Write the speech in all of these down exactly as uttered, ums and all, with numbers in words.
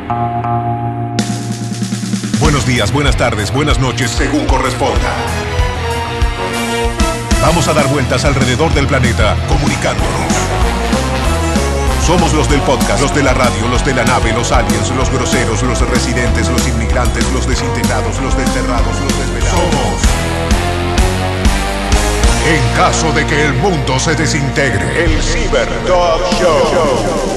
Buenos días, buenas tardes, buenas noches, según corresponda. Vamos a dar vueltas alrededor del planeta, comunicándonos. Somos los del podcast, los de la radio, los de la nave, los aliens, los groseros, los residentes, los inmigrantes, los desintegrados, los desterrados, los desvelados. Somos. En caso de que el mundo se desintegre, el Cyber Dog Show.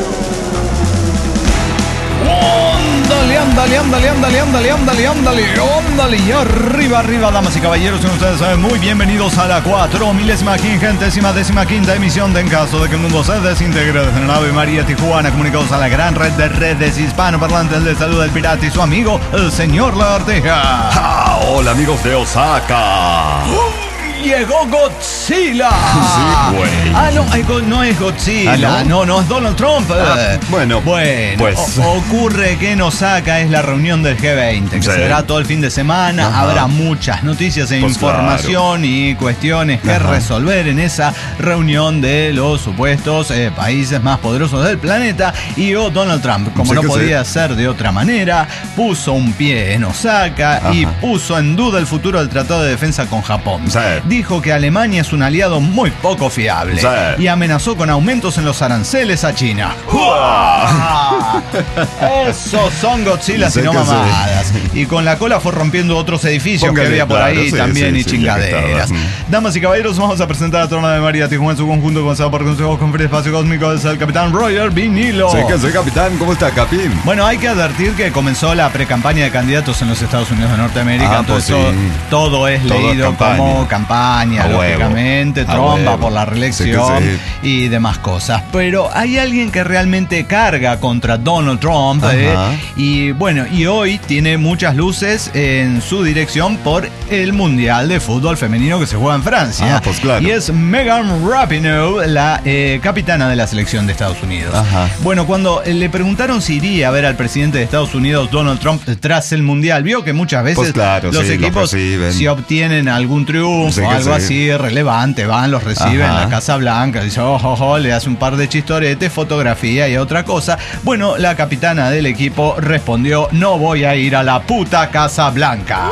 Ándale, ándale, ándale, ándale, ándale, ándale, ándale, ándale. Y arriba, arriba, damas y caballeros, como ustedes saben, muy bienvenidos a la cuatro milésima quingentésima décima quinta emisión de En caso de que el mundo se desintegre, desde la nave María Tijuana, comunicados a la gran red de redes hispanoparlantes. Les saluda el pirata y su amigo, el señor Lagartija. Ah, hola, amigos de Osaka. Llegó Godzilla. Sí, güey. Ah, no, no es Godzilla. ¿Ah, no? no, no es Donald Trump. Ah, bueno, bueno pues. o- ocurre que en Osaka es la reunión del G veinte, que sí. será todo el fin de semana. Ajá. Habrá muchas noticias e Pues información y cuestiones que Ajá. resolver en esa reunión de los supuestos eh, países más poderosos del planeta. Y oh, Donald Trump, como Sí no que podía ser de otra manera, puso un pie en Osaka. Ajá. Y puso en duda el futuro del Tratado de Defensa con Japón. Sí. Dijo que Alemania es un aliado muy poco fiable. Sí. Y amenazó con aumentos en los aranceles a China. Esos son Godzillas Sí y no que sí. mamadas. Y con la cola fue rompiendo otros edificios Póngale, que había por claro, ahí sí, también sí, y sí, chingaderas. ya que estaba. Damas y caballeros, vamos a presentar a Torna de María Tijuana en su conjunto, comenzado por Consejo con Free Espacio Cósmico. Es el capitán Roger Vinilo. Sí, que soy capitán. ¿Cómo está, Capín? Bueno, hay que advertir que comenzó la precampaña de candidatos en los Estados Unidos de Norteamérica, Ah, entonces pues sí. todo, todo es Todo es leído campaña. como campaña, A huevo. lógicamente, A Trump va huevo. por la reelección Sí que sí. y demás cosas. Pero hay alguien que realmente carga contra Donald Trump, Ajá. eh, y bueno, y hoy tiene muchas luces en su dirección por el Mundial de Fútbol Femenino que se juega en Francia. Ah, pues claro. Y es Megan Rapinoe, la eh, capitana de la selección de Estados Unidos. Ajá. Bueno, cuando le preguntaron si iría a ver al presidente de Estados Unidos, Donald Trump, tras el Mundial, vio que muchas veces Pues claro, los sí, los equipos, reciben. si obtienen algún triunfo Sí o que algo sí. así relevante, van, los reciben Ajá. en la Casa Blanca, dice, oh, oh, oh, le hace un par de chistoretes, fotografía y otra cosa. Bueno, la capitana del equipo respondió, no voy a ir a la puta Casa Blanca.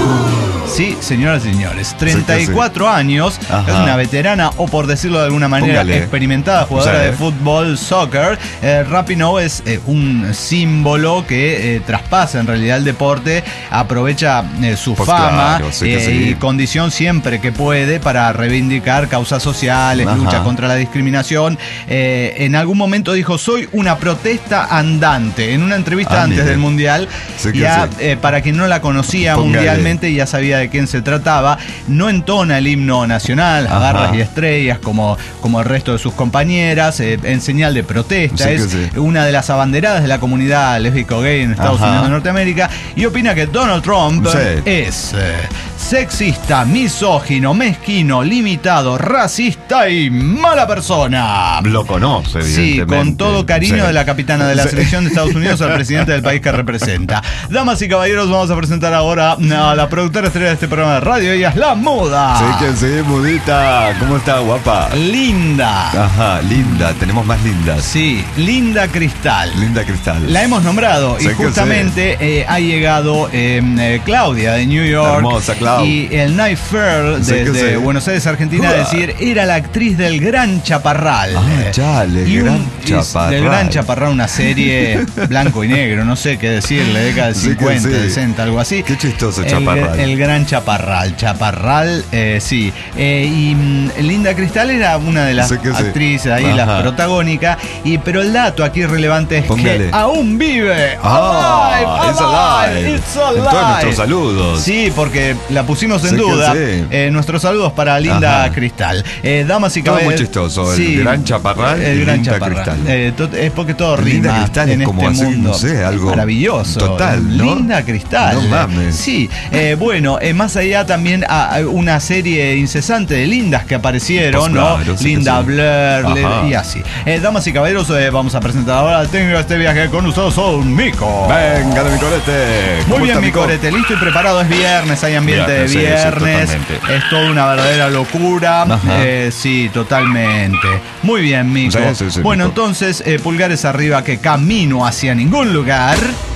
Sí, señoras y señores, treinta y cuatro años, Ajá. es una veterana, o por decirlo de alguna manera, Póngale. experimentada jugadora Sí. de fútbol, soccer. Eh, Rapinoe es eh, un símbolo que eh, traspasa en realidad el deporte, aprovecha eh, su Pues fama claro, sí que eh, sí. y condición siempre que puede para reivindicar causas sociales, Ajá. lucha contra la discriminación. Eh, en algún momento dijo, soy una protesta andante, en una entrevista Ah, antes mire. del Mundial. Sí que ya, sí. eh, para quien no la conocía Póngale. mundialmente, ya sabía de quién se trataba. No entona el himno nacional, Ajá. agarras y estrellas como, como el resto de sus compañeras, eh, en señal de protesta. Sí que es sí. una de las abanderadas de la comunidad lésbico-gay en Estados Ajá. Unidos de Norteamérica, y opina que Donald Trump Sí. es eh, sexista, misógino, mezquino, limitado, racista y mala persona. Lo conoce, Sí, evidentemente. con todo cariño Sí. de la capitana de la Sí. selección de Estados Unidos al presidente del país que representa. Damas y caballeros, vamos a presentar ahora a la productora estrella de este programa de radio. Ella es la Muda. Sí, que sí, mudita. ¿Cómo está, guapa? Linda. Ajá, linda. Tenemos más lindas. Sí, Linda Cristal. Linda Cristal. La hemos nombrado Sí y que justamente eh, ha llegado eh, eh, Claudia de New York. Hermosa, Clau. Y el Night Fair Sí que desde sí. Buenos Aires, Argentina, Uah. decir, era la actriz del Gran Chaparral. Ah, Eh, chale, y Gran y Chaparral. Del Gran Chaparral, una serie blanco y negro, no sé qué decirle, década de Sí que cincuenta, sí. sesenta, algo así. Qué chistoso, el, Chaparral. El Gran Chaparral, Chaparral, eh, sí. Eh, y mm, Linda Cristal era una de las Sí que sí. actrices ahí, Ajá. las protagónicas. Y, pero el dato aquí relevante es Póngale. que aún vive. Ah, Alive, it's alive. It's En alive. todos nuestros saludos. Sí, porque la pusimos en Sí que duda. sí. Eh, nuestros saludos para Linda Ajá. Cristal. Eh, damas y Todo caballeros. muy chistoso, el Gran Chaparral El y Gran Linda Chaparral. Cristal. Eh, to- es porque todo Linda rima Cristal en es como este así, mundo. no sé, algo maravilloso. total, ¿no? Linda Cristal. No mames. Sí. Eh, bueno, eh, más allá también a, a una serie incesante de lindas que aparecieron, Pues ¿no? claro, sí que Linda sí. Blair le- Ajá. y así. Eh, damas y caballeros, eh, vamos a presentar ahora al técnico de este viaje con nosotros, son Mico. Venga de mi corete. Muy ¿Cómo bien, está, mi Mico? corete, listo y preparado. Es viernes, hay ambiente Viernes, sí, de sí, viernes. totalmente. Es toda una verdadera locura. Ajá. Eh, sí, totalmente. Muy bien, Mico. Sí, sí, sí, bueno, Mico. entonces, eh, pulgares arriba, que camino hacia ningún lugar.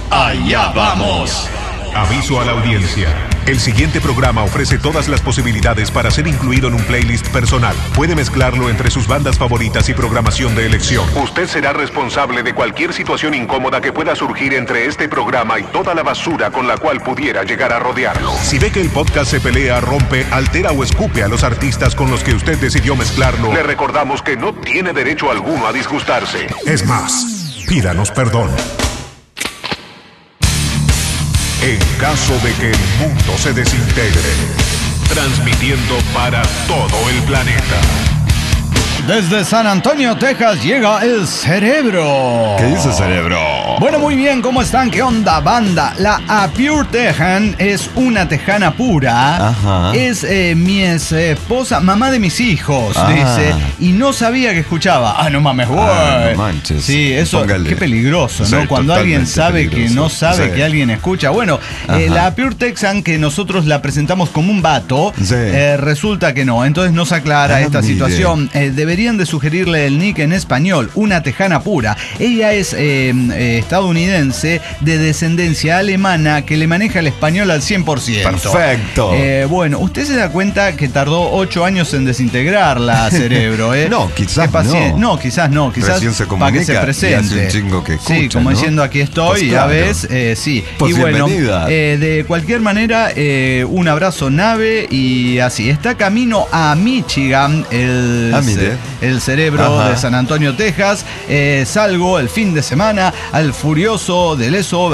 allá vamos. Aviso a la audiencia. El siguiente programa ofrece todas las posibilidades para ser incluido en un playlist personal. Puede mezclarlo entre sus bandas favoritas y programación de elección. Usted será responsable de cualquier situación incómoda que pueda surgir entre este programa y toda la basura con la cual pudiera llegar a rodearlo. Si ve que el podcast se pelea, rompe, altera o escupe a los artistas con los que usted decidió mezclarlo, le recordamos que no tiene derecho alguno a disgustarse. Es más, pídanos perdón. En caso de que el mundo se desintegre, transmitiendo para todo el planeta. Desde San Antonio, Texas, llega el Cerebro. ¿Qué dice Cerebro? Bueno, muy bien, ¿cómo están? ¿Qué onda, banda? La A Pure Tejan es una tejana pura. Ajá. Es eh, mi es, eh, esposa, mamá de mis hijos, Ah. dice. Y no sabía que escuchaba. Ah, no mames, güey. Ah, no manches. Sí, eso, Póngale. qué peligroso, ¿no? Sí, Cuando alguien totalmente sabe peligroso. que no sabe Sí. que alguien escucha. Bueno, eh, Ajá. la A Pure Texan, que nosotros la presentamos como un vato, Sí. eh, resulta que no. Entonces nos aclara Ah, esta mire. situación. Eh, deberían de sugerirle el nick en español, una tejana pura. Ella es eh, eh, estadounidense de descendencia alemana que le maneja el español al cien por ciento. Perfecto. Eh, bueno, usted se da cuenta que tardó ocho años en desintegrarla, Cerebro, ¿eh? No, quizás Qué pacien- no. No, quizás no. Quizás Recién se para que se comunica y presente. hace un chingo que Sí, escucha, como ¿no? diciendo aquí estoy, Pues ya claro. ves, eh, sí. Pues y bueno, bienvenida. eh, de cualquier manera, eh, un abrazo nave y así. Está camino a Michigan, el, Ah, mire. el Cerebro Ajá. de San Antonio, Texas. Eh, salgo el fin de semana al furioso del eso,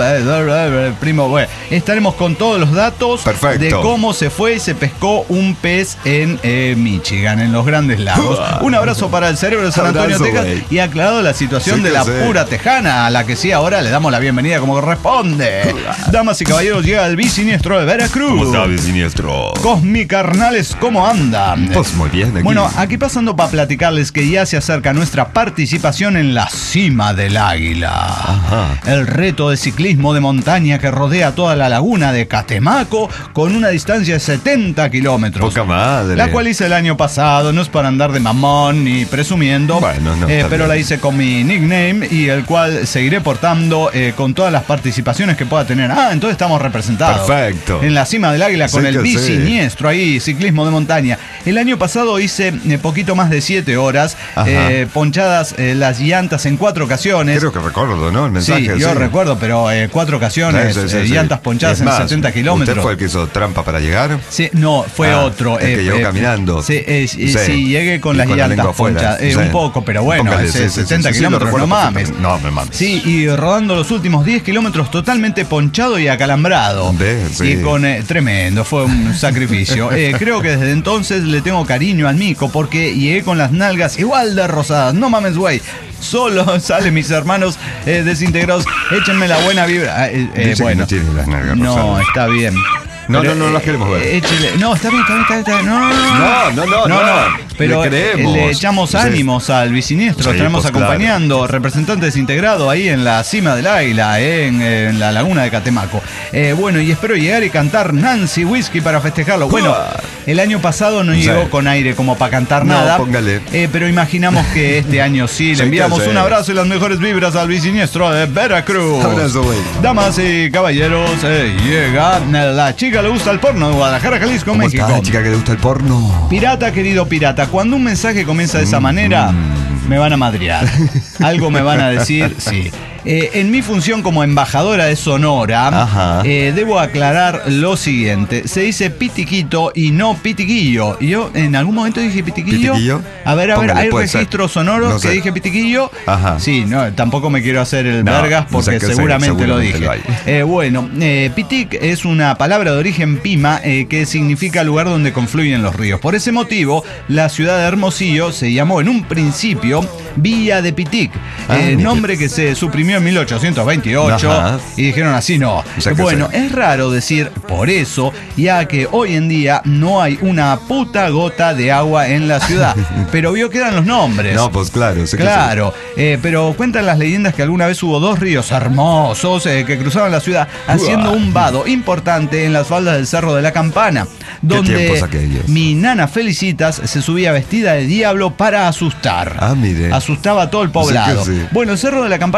primo. Bueno, estaremos con todos los datos Perfecto. de cómo se fue y se pescó un pez en eh, Michigan, en los Grandes Lagos. Un abrazo para el Cerebro de San Antonio, Abrazo, Texas. güey. Y aclarado la situación Sí de que la sé. pura tejana, a la que sí ahora le damos la bienvenida como corresponde. Damas y caballeros, llega el bisiniestro de Veracruz. ¿Cómo está, siniestro? Cosmi Carnales, ¿cómo andan? Pues muy bien, aquí. Bueno, aquí pasando para platicarles que ya se acerca nuestra participación en la Cima del Águila. Ajá. El reto de ciclismo de montaña que rodea toda la laguna de Catemaco con una distancia de setenta kilómetros. Poca madre. La cual hice el año pasado, no es para andar de mamón ni presumiendo, Bueno, no, eh, está pero bien. la hice con mi nickname y el cual seguiré portando eh, con todas las participaciones que pueda tener. Ah, entonces estamos representados. Perfecto. En la Cima del Águila con Sí el que sí. bisiniestro ahí, ciclismo de montaña. El año pasado hice eh, poquito más de siete horas, Ajá. eh, ponchadas eh, las llantas en cuatro ocasiones. Creo que recuerdo, ¿no? El Sí, mensaje. yo recuerdo, pero eh, cuatro ocasiones, Sí, sí, sí, eh, sí. llantas ponchadas Es en más, setenta ¿Usted kilómetros. fue el que hizo trampa para llegar? Sí, no, fue Ah, otro. el que llegó caminando. Sí, eh, sí, Sí. sí, llegué con Y las con la llantas lengua afuera. ponchadas. Eh, Sí. Un poco, pero bueno, Póngale, ese sí, sí, setenta sí, sí, lo kilómetros, recuerdo no mames. perfectamente. No, me mames. Sí, y rodando los últimos diez kilómetros totalmente ponchado y acalambrado. Ve, sí. Y con eh, tremendo, fue un sacrificio. Eh, creo que desde entonces le tengo cariño al mico porque llegué con las nalgas igual de rosadas. No mames, güey. Solo salen mis hermanos eh, desintegrados. Échenme la buena vibra. Ah, eh, eh, Dice que bueno. no tiene las nalgas No, rosadas. está bien. No, Pero, no, no las eh, queremos ver. eh, échele- no, está bien, está bien, está bien, está bien. No, no, No, no, no, no. Pero Le creemos. le echamos Sí. ánimos al bisiniestro. Sí, Estaremos pues, acompañando, representante desintegrado ahí en la Cima del Águila, eh, en, en la laguna de Catemaco. Eh, bueno, y espero llegar y cantar Nancy Whiskey para festejarlo. Bueno, el año pasado no Sí. llegó con aire como para cantar No, nada. póngale. Eh, pero imaginamos que este año sí. Le Sí, enviamos que sí. un abrazo y las mejores vibras al bisiniestro de Veracruz. Abrazo, güey. Damas y caballeros, eh, llega la chica le gusta el porno de Guadalajara, Jalisco, ¿Cómo México. está la chica que le gusta el porno? Pirata, querido pirata, cuando un mensaje comienza de esa manera, me van a madrear. Algo me van a decir, sí. Eh, en mi función como embajadora de Sonora, Ajá. eh, debo aclarar lo siguiente. Se dice pitiquito y no pitiquillo. Y yo en algún momento dije pitiquillo. ¿Pitiquillo? A ver, a ver, Póngale, ¿hay puede ser. registros sonoros No que sé. dije pitiquillo? Ajá. Sí, no, tampoco me quiero hacer el No, vergas no porque sé qué sé, seguramente, lo seguramente dije. lo hay. Eh, bueno, eh, pitic es una palabra de origen pima eh, que significa lugar donde confluyen los ríos. Por ese motivo, la ciudad de Hermosillo se llamó en un principio Villa de Pitic, Ah, eh, mire. nombre que se suprimió en mil ochocientos veintiocho. Ajá. Y dijeron así, no. O sea que Bueno, sí. es raro decir por eso, ya que hoy en día no hay una puta gota de agua en la ciudad. Pero vio que eran los nombres. No, pues claro. sé que Claro, eh, pero cuentan las leyendas que alguna vez hubo dos ríos hermosos eh, que cruzaban la ciudad haciendo un vado importante en las faldas del Cerro de la Campana, donde tiempos aquellos. mi nana Felicitas se subía vestida de diablo para asustar. Ah, mire. Asustaba a todo el poblado. Sí que sí. Bueno, el Cerro de la Campana se llama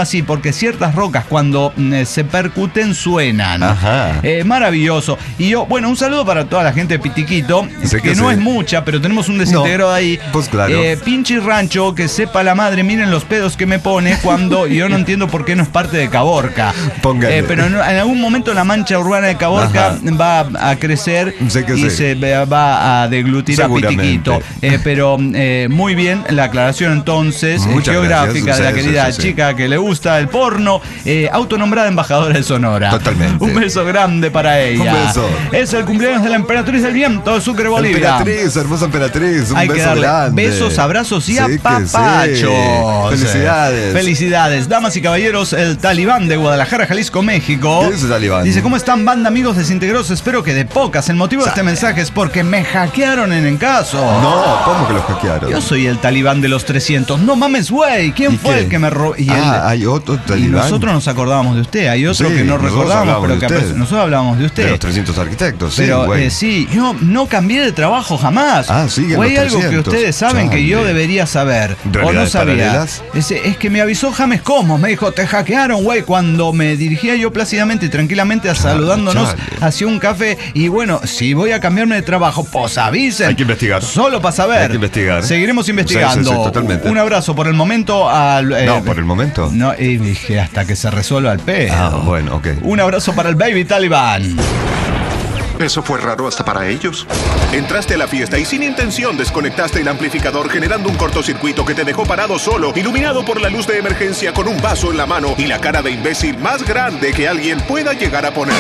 así porque ciertas rocas cuando eh, se percuten suenan. Ajá. Eh, maravilloso. Y yo, bueno, un saludo para toda la gente de Pitiquito, Sé que, que no sí. es mucha, pero tenemos un desintegrado No, ahí. pues claro. Eh, Pinchi Rancho, que sepa la madre, miren los pedos que me pone cuando yo no entiendo por qué no es parte de Caborca. Póngale. Eh, pero en, en algún momento la mancha urbana de Caborca Ajá. va a crecer Sé que y sí. se va a deglutir a Seguramente. Pitiquito. Eh, pero eh, muy bien la aclaración entonces eh, Muchas geográfica gracias. de la Sí, querida sí, sí, sí. chica que le gusta el porno, eh, autonombrada embajadora de Sonora. Totalmente. Un beso grande para ella. Un beso. Es el cumpleaños de la emperatriz del viento de Sucre, Bolivia. Emperatriz, hermosa emperatriz, un Hay que beso darle grande. besos, abrazos y Sí que apapachos. sí. Felicidades. Felicidades. Damas y caballeros, el Talibán de Guadalajara, Jalisco, México. ¿Qué dice Talibán? Dice, ¿cómo están, banda, amigos desintegrados? Espero que de pocas. El motivo de este mensaje es porque me hackearon en el caso. No, ¿cómo que los hackearon? Yo soy el Talibán de los trescientos. No mames, güey. ¿Quién ¿Y fue qué? el que me robó? Y Ah, el- hay otro y Talibán. nosotros nos acordábamos de usted. Hay otro Sí, que no nosotros recordábamos, hablábamos pero que de aparece- usted. nosotros hablábamos de usted. De los trescientos arquitectos, sí, Pero güey. eh, sí, yo no cambié de trabajo jamás. Ah, siguen O hay los algo que trescientos. ustedes saben que yo Chale. debería saber. O no ¿Realidades sabía. paralelas? Es, es que me avisó James Comos. Me dijo, te hackearon, güey. Cuando me dirigía yo plácidamente y tranquilamente a saludándonos chale. hacia un café. Y bueno, si voy a cambiarme de trabajo, pues avisen. Hay que investigar. Solo para saber. Hay que investigar. Seguiremos investigando. Sí, sí, sí, totalmente. Un abrazo por el momento al. eh, No, por el momento. No, y dije hasta que se resuelva el pedo. Ah, bueno, ok. Un abrazo para el Baby Talibán. Eso fue raro hasta para ellos. Entraste a la fiesta y sin intención desconectaste el amplificador generando un cortocircuito que te dejó parado solo, iluminado por la luz de emergencia con un vaso en la mano y la cara de imbécil más grande que alguien pueda llegar a poner.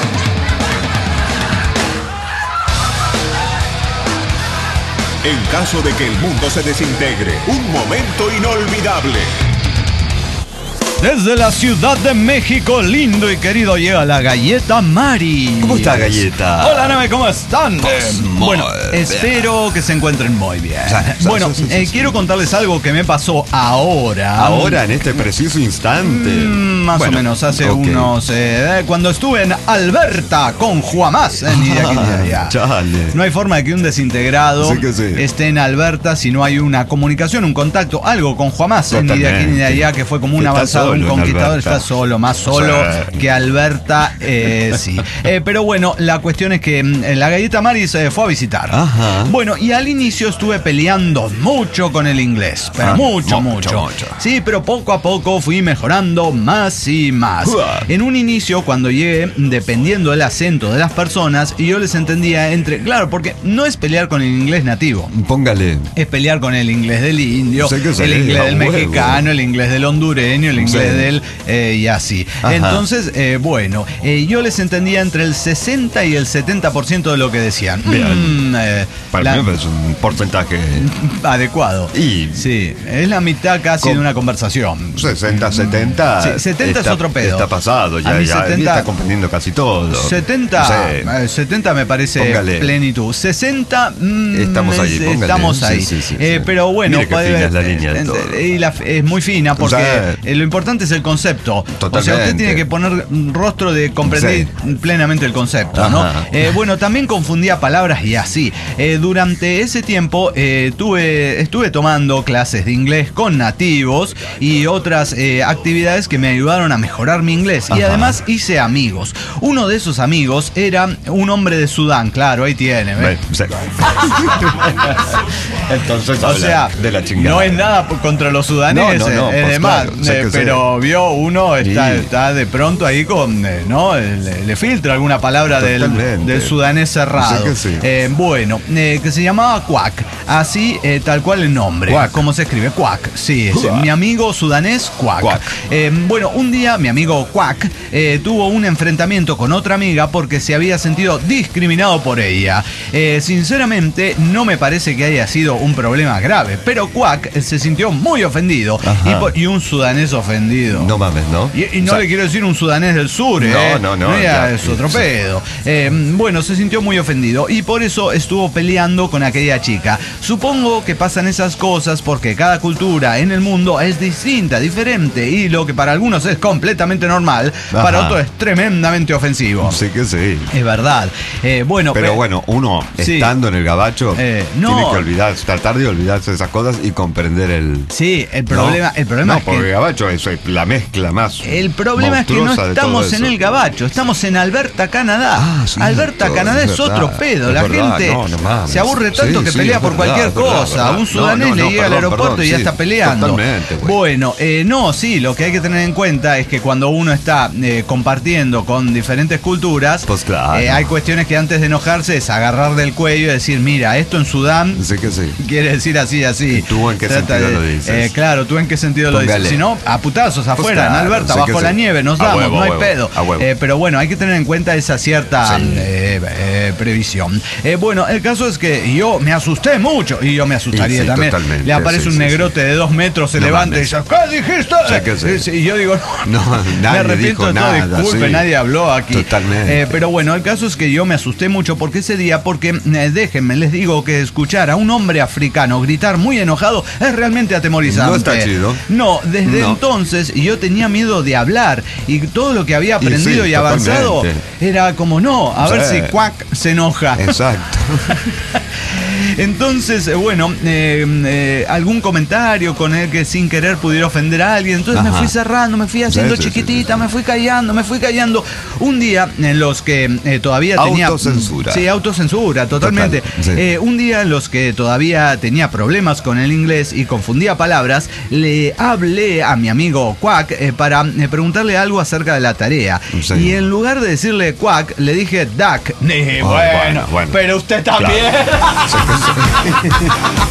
En caso de que el mundo se desintegre, un momento inolvidable. Desde la Ciudad de México, lindo y querido, llega la Galleta Mari. ¿Cómo está, Galleta? Hola, Nave, ¿cómo están? Pues, Eh, muy bueno, bien. espero que se encuentren muy bien. Sí, Bueno, sí, sí, sí, eh, sí. quiero contarles algo que me pasó ahora. Ahora, en este preciso instante. Mm, más Bueno, o menos, hace ok. unos... eh, cuando estuve en Alberta con Juamás, eh, ni de aquí ni de allá. Chale. No hay forma de que un desintegrado Sí que sí. esté en Alberta si no hay una comunicación, un contacto, algo con Juamás, eh, ni de aquí ni de allá, que fue como un Está avanzado, un solo en conquistador, Alberta. está solo, más solo Sí. que Alberta, eh, sí. Eh, pero bueno, la cuestión es que mm, la Galleta Mari se fue a visitar. Ajá. Bueno, y al inicio estuve peleando mucho con el inglés, pero Ah, mucho, mucho, mucho, mucho. Sí, pero poco a poco fui mejorando más y más. Uah. En un inicio, cuando llegué, dependiendo del acento de las personas, y yo les entendía entre... Claro, porque no es pelear con el inglés nativo. Póngale. Es pelear con el inglés del indio, Sé que sí, el inglés a del huevo. mexicano, el inglés del hondureño, el inglés Sí. del... eh, y así. Ajá. Entonces, eh, bueno, eh, yo les entendía entre el sesenta y el setenta por ciento de lo que decían. Bien. Mm, eh, Para la- mí es un porcentaje. adecuado. Y- Sí, es la mitad casi Com- de una conversación. sesenta, setenta. Sí, setenta es está- otro pedo. Está pasado, A ya, mí ya setenta está comprendiendo casi todo. setenta, Sí. eh, setenta me parece Póngale. plenitud. sesenta, mm, Estamos ahí, es- póngale. estamos Sí, ahí. sí, sí, Eh, sí. pero bueno, Mire qué puede fina ver- es la línea de eh, todo. y la- es muy fina porque O sea, eh, lo importante es el concepto. O sea, usted Totalmente. tiene que poner rostro de comprender plenamente el concepto, ¿no? Ajá. Eh, bueno, también confundía palabras y así. Eh, durante ese tiempo eh, tuve, estuve tomando clases de inglés con nativos y otras eh, actividades que me ayudaron a mejorar mi inglés. Y Ajá. además hice amigos. Uno de esos amigos era un hombre de Sudán, claro, ahí tiene. ¿ves? Ve, sí. Entonces, O habla sea, de la chingada. no es nada por- contra los sudaneses, No, no, no, eh, pues de más, claro, sé eh, que sé. pero vio uno está, Sí. está de pronto ahí con, eh, ¿no? Le, le filtra alguna palabra del, Totalmente. del sudanés cerrado. Sé que sí. Eh, bueno, eh, que se llamaba Quack, así eh, tal cual el nombre. Quack. ¿Cómo se escribe? Quack, sí, es, Quack. mi amigo sudanés Quack. Quack. Eh, bueno, un día mi amigo Quack eh, tuvo un enfrentamiento con otra amiga porque se había sentido discriminado por ella. Eh, sinceramente, no me parece que haya sido un problema grave, pero Quack eh, se sintió muy ofendido. Ajá. Y, por- y un sudanés ofendido. No mames, ¿no? Y, y no O sea, le quiero decir un sudanés del sur, ¿eh? No, no, no, ya ya, es otro sí. pedo. Eh, bueno, se sintió muy ofendido y por eso estuvo peleando con aquella chica. Supongo que pasan esas cosas porque cada cultura en el mundo es distinta, diferente, y lo que para algunos es completamente normal, Ajá. para otros es tremendamente ofensivo. Sí que sí. Es verdad. Eh, bueno, Pero pe- bueno, uno Sí. estando en el gabacho Eh, no. tiene que olvidarse, tratar de olvidarse de esas cosas y comprender el. Sí, el problema, ¿no? el problema No, es porque que el gabacho es, es la mezcla más. El problema es que no estamos en el Gabacho, estamos en Alberta, Canadá. Ah, sí, Alberta, todo, Canadá es, es otro verdad, pedo. es La verdad, gente no, no mames. se aburre tanto Sí, que sí, pelea es por verdad, cualquier es verdad, cosa. verdad. Un sudanés No, no, le no, llega al perdón, aeropuerto perdón, y ya sí, está peleando. totalmente, güey. Bueno, eh, no, sí, lo que hay que tener en cuenta es que cuando uno está eh, compartiendo con diferentes culturas, Pues claro. eh, hay cuestiones que antes de enojarse es agarrar del cuello y decir, mira, esto en Sudán Sí que sí. quiere decir así, así. ¿Y tú en qué Trata sentido de- lo dices? eh, claro, tú en qué sentido lo Póngale. dices. Si no, a putazos afuera, claro, en Alberta, sí que bajo sí. la nieve, nos A damos, huevo, no hay a huevo, pedo. a huevo. Eh, pero bueno, hay que tener en cuenta esa cierta Sí. eh, eh, previsión. Eh, bueno, el caso es que yo me asusté mucho y yo me asustaría Sí, sí, también. totalmente, Le aparece sí, un sí, negrote de dos metros, se No levanta mames. y dice, ¿qué dijiste? Sí que sí. Eh, sí, Y yo digo, no, No, me nadie arrepiento dijo de todo, nada, disculpe, sí. nadie habló aquí. Totalmente. Eh, pero bueno, el caso es que yo me asusté mucho porque ese día, porque eh, déjenme, les digo que escuchar a un hombre africano gritar muy enojado es realmente atemorizante. No está chido. No, desde No. entonces yo tenía miedo de hablar y todo lo que había aprendido y, sí, avanzado totalmente. era como no, a ver Sí. si Quack se enoja. Exacto. Entonces, eh, bueno, eh, eh, algún comentario con el que sin querer pudiera ofender a alguien. Entonces me Ajá. fui cerrando, me fui haciendo Sí, sí, chiquitita, sí, sí. me fui callando, me fui callando. Un día en los que eh, todavía tenía... Autocensura. Sí, autocensura, totalmente. Total, sí. Eh, un día en los que todavía tenía problemas con el inglés y confundía palabras, le hablé a mi amigo Quack eh, para eh, preguntarle algo acerca de la tarea. Sí. Y en lugar de decirle Quack, le dije Duck. Eh, bueno, bueno, bueno. pero usted también. Sí que sí.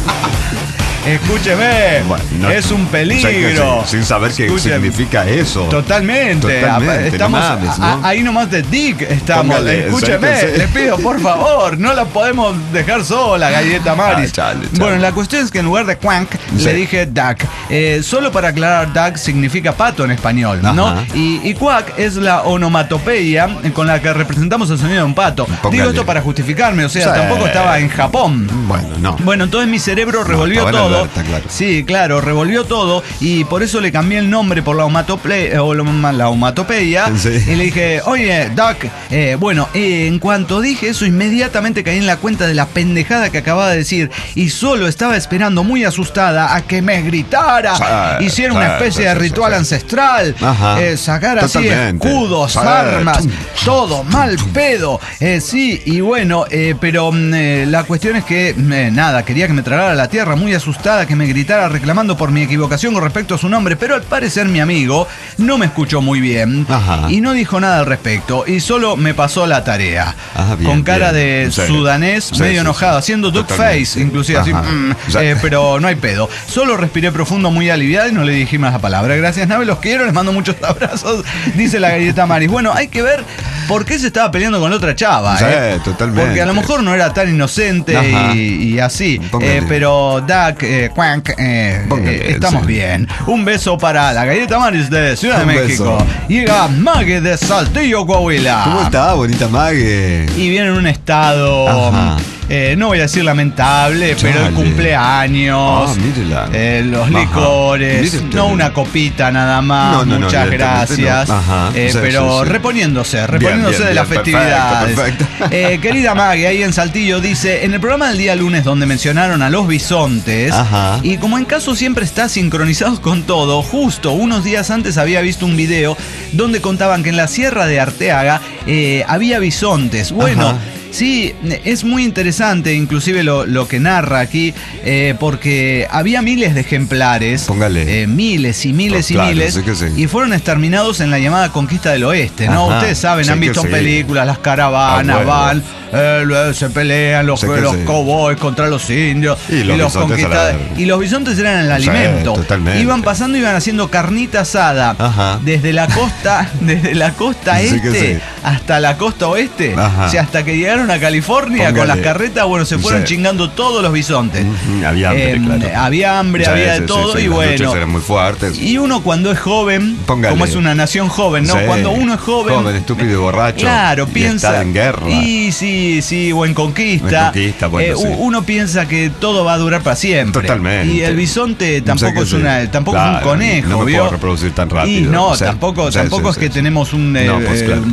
Escúcheme, Bueno, no- es un o sea que peligro. sí, sin saber qué Escúcheme. significa eso. Totalmente. Totalmente, Estamos no mames, a- ¿no? ahí nomás de Dick estamos. Póngale, Escúcheme, sáquese. le pido por favor, no la podemos dejar sola, galleta Maris. Ah, chale, chale. Bueno, la cuestión es que en lugar de Quank Sí. le dije Duck. Eh, solo para aclarar, Duck significa pato en español, ¿no? Ajá. Y, y Quack es la onomatopeya con la que representamos el sonido de un pato. Póngale. Digo esto para justificarme, o sea, Sí. tampoco estaba en Japón. Bueno, no. Bueno, entonces mi cerebro revolvió estaba en todo. Alberta, claro. Sí, claro, revolvió todo y por eso le cambié el nombre por la, omatople- o la, la omatopeya. Sí. Y le dije, oye, Doc, eh, bueno, eh, en cuanto dije eso, inmediatamente caí en la cuenta de la pendejada que acababa de decir y solo estaba esperando muy asustada a que me gritara, Sí, hiciera una sí, especie sí, de sí, ritual sí. ancestral, Ajá. eh, sacar así Totalmente. escudos, Sí. armas, todo mal pedo. Eh, sí, y bueno, eh, pero mm, eh, la cuestión es que, eh, nada, quería que me tragara la tierra, muy asustada, que me gritara reclamando por mi equivocación con respecto a su nombre, pero al parecer mi amigo no me escuchó muy bien Ajá. y no dijo nada al respecto y solo me pasó la tarea. Ah, bien, con cara bien. de Sí. sudanés, Sí, medio sí, enojado, sí. haciendo duck Totalmente. face, inclusive así, Ajá. mm, O sea- eh, pero no hay pedo. Solo respiré profundo, muy aliviado y no le dije más la palabra. Gracias, Nave, los quiero, les mando muchos abrazos, dice la galleta Maris. Bueno, hay que ver por qué se estaba peleando con la otra chava. Sí, ¿eh? totalmente. Porque a lo mejor no era tan inocente Ajá. y, y así. Póngale. Eh, pero Duck, eh, Quank, eh, Póngale, eh, estamos sí. bien. Un beso para la galleta Maris de Ciudad de Un México. beso. Llega Mague de Saltillo, Coahuila. ¿Cómo está, bonita Mague? Y viene en un estado, Ajá. eh, no voy a decir lamentable, pero el Chale. cumpleaños, Ah, mírela. eh, los Ajá. licores, Mire usted. no una copita nada más, No, no, no, muchas directamente gracias, no. Ajá. eh, Sí, pero sí, sí. reponiéndose, reponiéndose bien, de las bien, festividades. perfecto, perfecto. Eh, querida Maggie, ahí en Saltillo dice, en el programa del día lunes donde mencionaron a los bisontes, Ajá. y como en caso siempre está sincronizado con todo, justo unos días antes había visto un video donde contaban que en la Sierra de Arteaga eh, había bisontes. Bueno, Ajá. sí, es muy interesante inclusive lo, lo que narra aquí, eh, porque había miles de ejemplares, Póngale. eh, miles y miles Oh, y claro, miles, sí que sí. y fueron exterminados en la llamada Conquista del Oeste, ¿no? Ajá, Ustedes saben, sí han que visto en sí. películas, las caravanas Ah, bueno. van, eh, se pelean los, Sí que los sí. cowboys contra los indios Y los bisontes a la conquistadores. verga. Y los bisontes eran el Sí, alimento. totalmente. Iban pasando, iban haciendo carnita asada Ajá. desde la costa, desde la costa Sí que este sí. hasta la costa oeste. Ajá. O sea, hasta que llegaron a California con Póngale. las carretas, bueno, se fueron Sí. chingando todos los bisontes. Ujú, había hambre, Eh, claro. Había hambre, Sí, había de sí, sí, todo sí, y las bueno. luchas eran muy fuertes. Y uno cuando es joven, Póngale. como es una nación joven, ¿no? Sí. Cuando uno es joven. Joven, estúpido y borracho. Claro, y piensa. está en guerra. Y sí, sí, o en conquista. En conquista, bueno, Eh, sí. u- Uno piensa que todo va a durar para siempre. Totalmente. Y el bisonte tampoco O sea que es sí. una, tampoco es Claro, un conejo, no me ¿vio? puedo reproducir tan rápido. Y no, O sea, tampoco, sí, tampoco sí, es sí, que sí. tenemos un, eh, No, pues, eh, claro. un,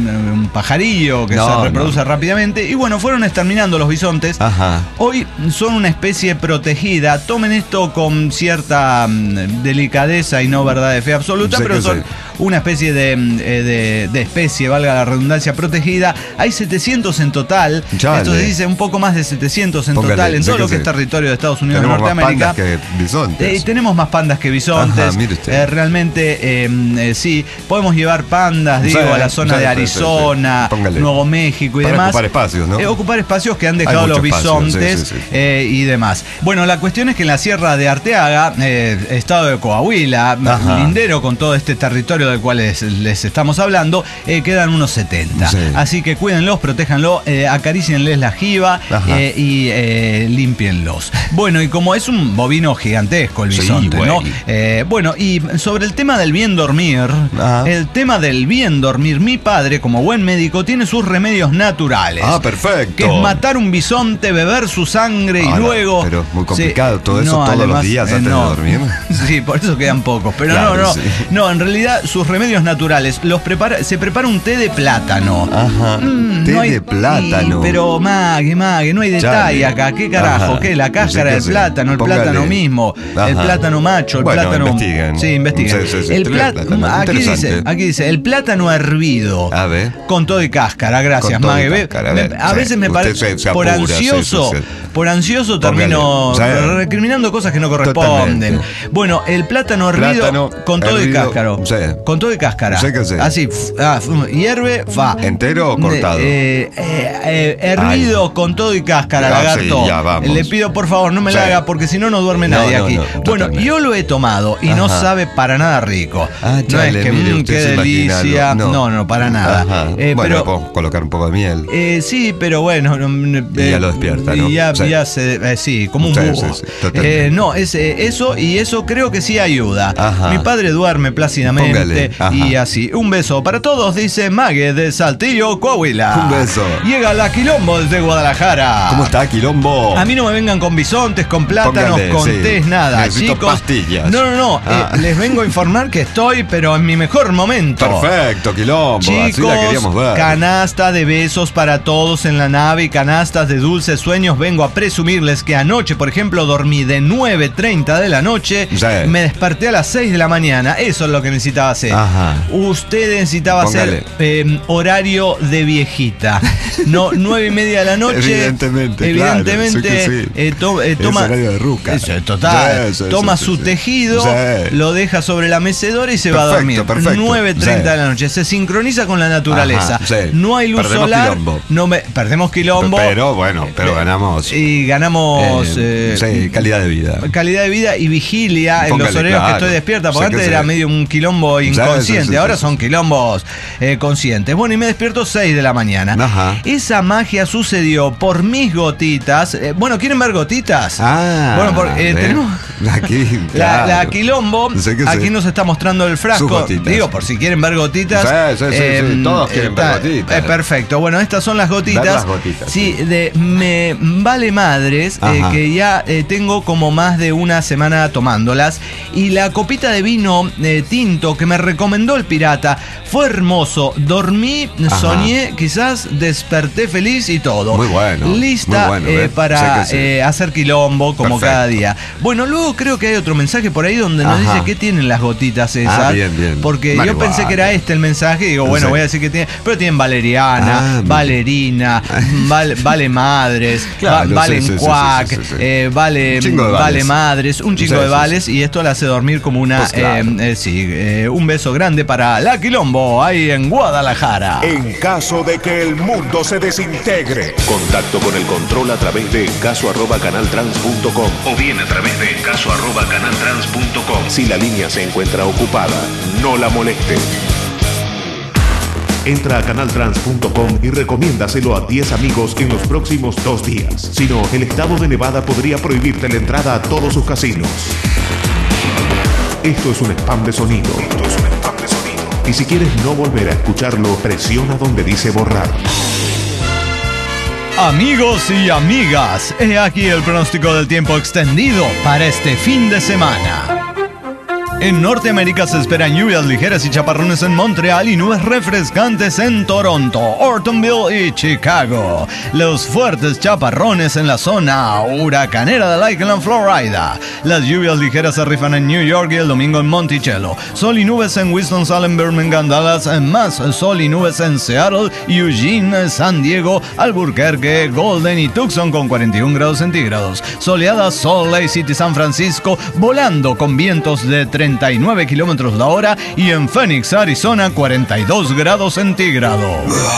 un pajarillo que No, se reproduce no. rápidamente. Y bueno, fueron exterminando los bisontes. Ajá. Hoy son una especie protegida. Tomen esto con cierta mm, delicadeza y no verdad de fe absoluta, Sí, pero que son sí. una especie de, mm, eh, de, de especie, valga la redundancia, protegida. Hay setecientos en total. Chale. Esto se dice un poco más de setecientos en Póngale, total en sí todo que lo que sí. es territorio de Estados Unidos de Tenemos más Norteamérica. pandas que bisontes. Eh, tenemos más pandas que bisontes. Ajá, mire usted. Eh, realmente, eh, eh, sí, podemos llevar pandas, digo, Sí, a la zona sí, de sí, Arizona, sí, sí. Póngale. Nuevo México y Para demás. ocupar espacios, ¿no? Eh, ocupar espacios que han dejado Hay los mucho espacio, bisontes sí, sí, sí. eh, y demás. Bueno, la cuestión es que en la Sierra de Arteaga, eh, estado de Coahuila, Ajá. lindero con todo este territorio del cual les, les estamos hablando, eh, quedan unos setenta. Sí. Así que cuídenlos, protéjanlo, eh, acarícienles la jiba Ajá. eh, y eh, límpienlos. Bueno, y como es un bovino gigantesco el Sí, bisonte, güey. ¿no? Eh, bueno, y sobre el tema del bien dormir, Ajá. el tema del bien dormir, mi padre, como buen médico, tiene sus remedios naturales. Ah, perfecto. Que es matar un bisonte, beber su sangre Ah, y no, luego. pero es muy complicado Sí, todo eso no, todos los además, días eh, antes de no. dormir. Sí, por eso quedan pocos. Pero Claro, no, no. sí. No, en realidad sus remedios naturales los prepara, se prepara un té de plátano. Ajá. Mm, Té no hay- de plátano. y- pero Mague, Mague, no hay detalle Chale. acá. ¿Qué carajo? Ajá. ¿Qué? La cáscara Sí, del sí. plátano, el Póngale. plátano mismo, el Ajá. plátano macho, el Bueno, plátano. investiguen. Sí, investiguen. Sí, sí, sí, el té de plá- plátano. aquí dice, Interesante. aquí dice, el plátano hervido. A ver. Con todo y cáscara, gracias, Con todo y Mague. Ve- cáscara, a me- ver, a sí. veces me Usted parece. se- se por apura, sí, ansioso, sí, sí. por ansioso Póngale. termino Sí. recriminando cosas que no corresponden. Totalmente. Bueno, el plátano hervido Plátano con todo y hervido, cáscara. sí. Con todo y cáscara. Sí que sí. Así, f- ah, f- hierve, fa. ¿Entero o cortado? Eh, eh, eh, hervido con todo y cáscara, Ah, lagarto. sí, ya, vamos. Le pido por favor, no me la Sí. haga porque si no, no duerme No, nadie no, aquí. no, bueno, totalmente. yo lo he tomado y no Ajá. sabe para nada rico. Ah, no chale, es que, mire, mm, usted qué se imagina delicia. algo. No, no, para nada. Ajá. Eh, bueno, pero, podemos colocar un poco de miel. eh, sí, pero bueno. no, no, Y ya eh, lo despierta, ¿no? Y ya, Sí. ya se. eh, sí, como un Sí, búho. sí, sí, totalmente. Eh, no, es eh, eso y eso creo que sí ayuda. Ajá. Mi padre duerme plácidamente Póngale, ajá. y así. Un beso para todos, dice Mague de Saltillo, Coahuila. Un beso. Llega la Quilombo desde Guadalajara. ¿Cómo está, Quilombo? A mí no me vengan con bisontes, con plátanos, Póngale, con sí. tés, nada, Necesito chicos. pastillas. No, no, no. Ah. eh, les vengo a informar que estoy, pero en mi mejor momento. Perfecto, Quilombo. Así Chicos, la queríamos ver. canasta de besos para todos en la nave y canastas de dulces sueños. Vengo a presumirles que anoche, por ejemplo, dormí de nueve treinta de la noche, Sí. me desperté a las seis de la mañana. Eso es lo que necesitaba hacer. Ajá. Usted necesitaba Póngale. hacer eh, horario de viejita. No, nueve y media de la noche. Evidentemente, Evidentemente, claro, sí que sí. eh, to- eh, Es toma. horario de ruca. Eso es total. Sí, sí, toma sí, su sí. tejido, Sí. lo deja sobre la mecedora y se va a Perfecto, dormir. perfecto. nueve treinta Sí. de la noche. Se sincroniza con la naturaleza. Ajá, sí. No hay luz Perdemos solar. quilombo. No me, perdemos quilombo. Pero bueno, pero Eh, ganamos. Y ganamos eh, eh, sí, calidad de vida. calidad de vida y vigilia en Póngale, los horarios que claro. estoy despierta. Porque Sí que antes sí. era medio un quilombo Sí, inconsciente. sí, sí, Ahora sí, son sí. quilombos eh, conscientes. Bueno, y me despierto seis de la mañana. Ajá. Esa magia sucedió por mis gotitas. Eh, bueno, ¿quieren ver gotitas? Ah, Bueno, porque, eh, ¿ves? tenemos. Aquí, La, claro. la quilombo, Sí que sí. aquí nos está mostrando el Sus frasco. gotitas. Digo, por si quieren ver gotitas. Sí, sí, sí, sí. Todos quieren ver gotitas. eh, perfecto. Bueno, estas son las gotitas. Ver las gotitas, Sí, sí. de Me Vale Madres, eh, Ajá. que ya eh, tengo como más de una semana tomándolas. Y la copita de vino eh, tinto que me recomendó el pirata fue hermoso. Dormí, Ajá. soñé, quizás desperté feliz y todo. Muy bueno, Lista muy bueno, eh, ¿ves? para Sé que sí. eh, hacer quilombo como Perfecto. cada día. Bueno, luego creo que hay otro mensaje por ahí donde nos Ajá. dice qué tienen las gotitas esas. Ah, bien, bien. Porque yo Marihuana. pensé que era este el mensaje y digo, bueno, Sí. voy a decir que tiene. Pero tienen valeriana, Ah, mira. valerina, vale, vale madres, Claro, va- valen sí, sí, sí, cuac, sí, sí, sí. eh, vale, Un chingo de vales. vale madres, un chingo Sí, de sí, vales sí. y esto le hace dormir como una. Pues claro. eh, eh, sí, eh, un beso grande para la Quilombo ahí en Guadalajara. En caso de que el mundo se desintegre. Contacto con el control a través de caso arroba canaltrans punto com o bien a través de caso arroba canaltrans punto com. Si la línea se encuentra ocupada, no la moleste. Entra a canaltrans punto com y recomiéndaselo a diez amigos en los próximos dos días. Si no, el estado de Nevada podría prohibirte la entrada a todos sus casinos. Esto es un spam de sonido. Esto es un spam de sonido. Y si quieres no volver a escucharlo, presiona donde dice borrar. Amigos y amigas, he aquí el pronóstico del tiempo extendido para este fin de semana. En Norteamérica se esperan lluvias ligeras y chaparrones en Montreal y nubes refrescantes en Toronto, Ortonville y Chicago. Los fuertes chaparrones en la zona huracanera de Lakeland, Florida. Las lluvias ligeras se rifan en New York y el domingo en Monticello. Sol y nubes en Winston-Salem, Birmingham, Dallas. Más sol y nubes en Seattle, Eugene, San Diego, Albuquerque, Golden y Tucson con cuarenta y un grados centígrados. Soleada Salt Lake City, San Francisco, volando con vientos de treinta y nueve kilómetros la hora, y en Phoenix, Arizona, cuarenta y dos grados centígrados.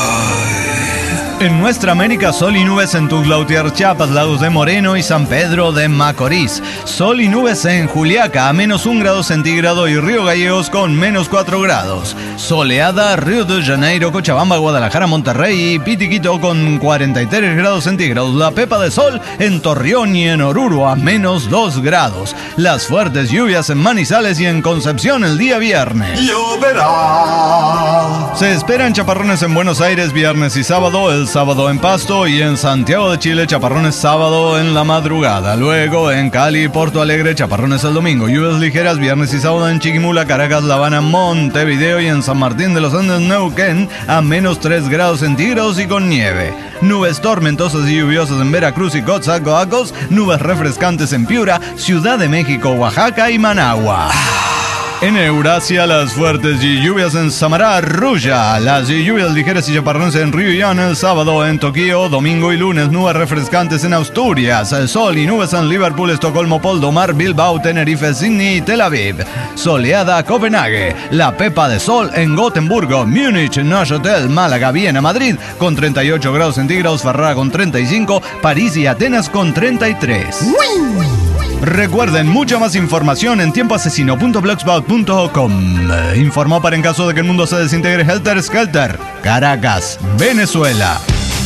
En nuestra América, sol y nubes en Tuxtla Gutiérrez, Chiapas, Lagos de Moreno y San Pedro de Macorís. Sol y nubes en Juliaca, a menos un grado centígrado, y Río Gallegos con menos cuatro grados. Soleada Río de Janeiro, Cochabamba, Guadalajara, Monterrey y Pitiquito con cuarenta y tres grados centígrados. La pepa de sol en Torreón y en Oruro a menos dos grados. Las fuertes lluvias en Manizales y en Concepción el día viernes. Lloverá. Se esperan chaparrones en Buenos Aires viernes y sábado. El sábado en Pasto, y en Santiago de Chile chaparrones sábado en la madrugada. Luego en Cali y Porto Alegre chaparrones el domingo. Lluvias ligeras viernes y sábado en Chiquimula, Caracas, La Habana, Montevideo y en San Martín de los Andes, Neuquén a menos tres grados centígrados y con nieve. Nubes tormentosas y lluviosas en Veracruz y Coatzacoalcos. Nubes refrescantes en Piura, Ciudad de México, Oaxaca y Managua. En Eurasia, las fuertes lluvias en Samará, Ruya. Las lluvias ligeras y chaparrones en Ryuyan el sábado. En Tokio, domingo y lunes, nubes refrescantes en Asturias. El sol y nubes en Liverpool, Estocolmo, Poldomar, Bilbao, Tenerife, Sydney y Tel Aviv. Soleada Copenhague. La pepa de sol en Gotemburgo, Múnich, Neuchâtel, Málaga, Viena, Madrid con treinta y ocho grados centígrados. Ferrara con treinta y cinco. París y Atenas con treinta y tres. Recuerden, mucha más información en tiempo asesino punto blogspot punto com. Informó para en caso de que el mundo se desintegre Helter Skelter, Caracas, Venezuela.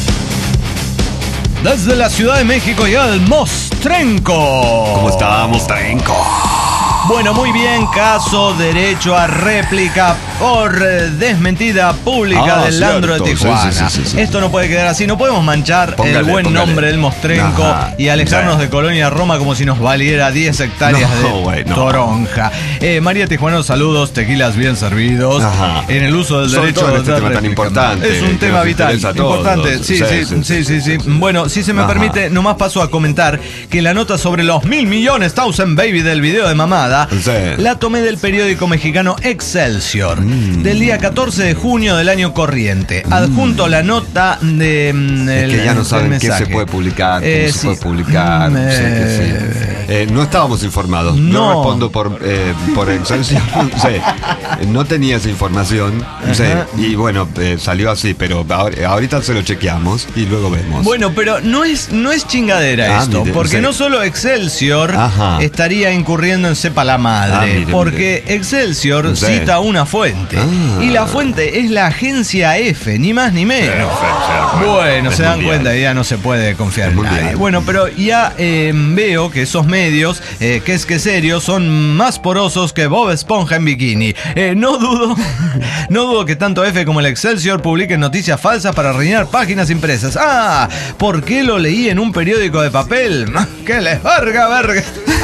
Desde la Ciudad de México llega el Mostrenco. ¿Cómo está, Mostrenco? Bueno, muy bien, caso derecho a réplica por eh, desmentida pública Ah, del cierto. Landro de Tijuana. Sí, sí, sí, sí, sí. Esto no puede quedar así, no podemos manchar Póngale, el buen póngale. nombre del Mostrenco Ajá. y alejarnos Sí. de Colonia Roma como si nos valiera diez hectáreas No, de güey, no. toronja. Eh, María Tijuana, saludos, tequilas bien servidos. Ajá. En el uso del Sobre derecho todo en este de tema tan réplica. importante, Es un que tema nos vital, interesa a todos. importante. Sí, sí, sí, sí, sí, sí. Bueno, si se me Ajá. permite, nomás paso a comentar que la nota sobre los mil millones Thousand Baby del video de mamada Sí. la tomé del periódico mexicano Excelsior, Mm. del día catorce de junio del año corriente. Adjunto la nota de... mm, Es el- que ya no el saben qué mensaje. se puede publicar, qué Eh, no se sí. puede publicar. Mm, sí, eh, sí. Eh, no estábamos informados. No. Yo respondo por, eh, por Excelsior. Sí. No tenía esa información. Sí. Ajá. Y bueno, eh, salió así, pero ahor- ahorita se lo chequeamos y luego vemos. Bueno, pero no es, no es chingadera Ah, esto, mire, porque sí. no solo Excelsior Ajá. estaría incurriendo en sepa la madre, Ah, mire, porque Excelsior Sí. cita una fuente, Ah. y la fuente es la agencia F, ni más ni menos. Bueno, Es se dan mundial. cuenta, ya no se puede confiar Es en mundial. nadie. Bueno, pero ya eh, veo que esos medios, eh, que es que serios, son más porosos que Bob Esponja en bikini. Eh, no dudo, no dudo que tanto F como el Excelsior publiquen noticias falsas para rellenar páginas impresas. Ah, ¿por qué lo leí en un periódico de papel? ¡Que les verga, verga!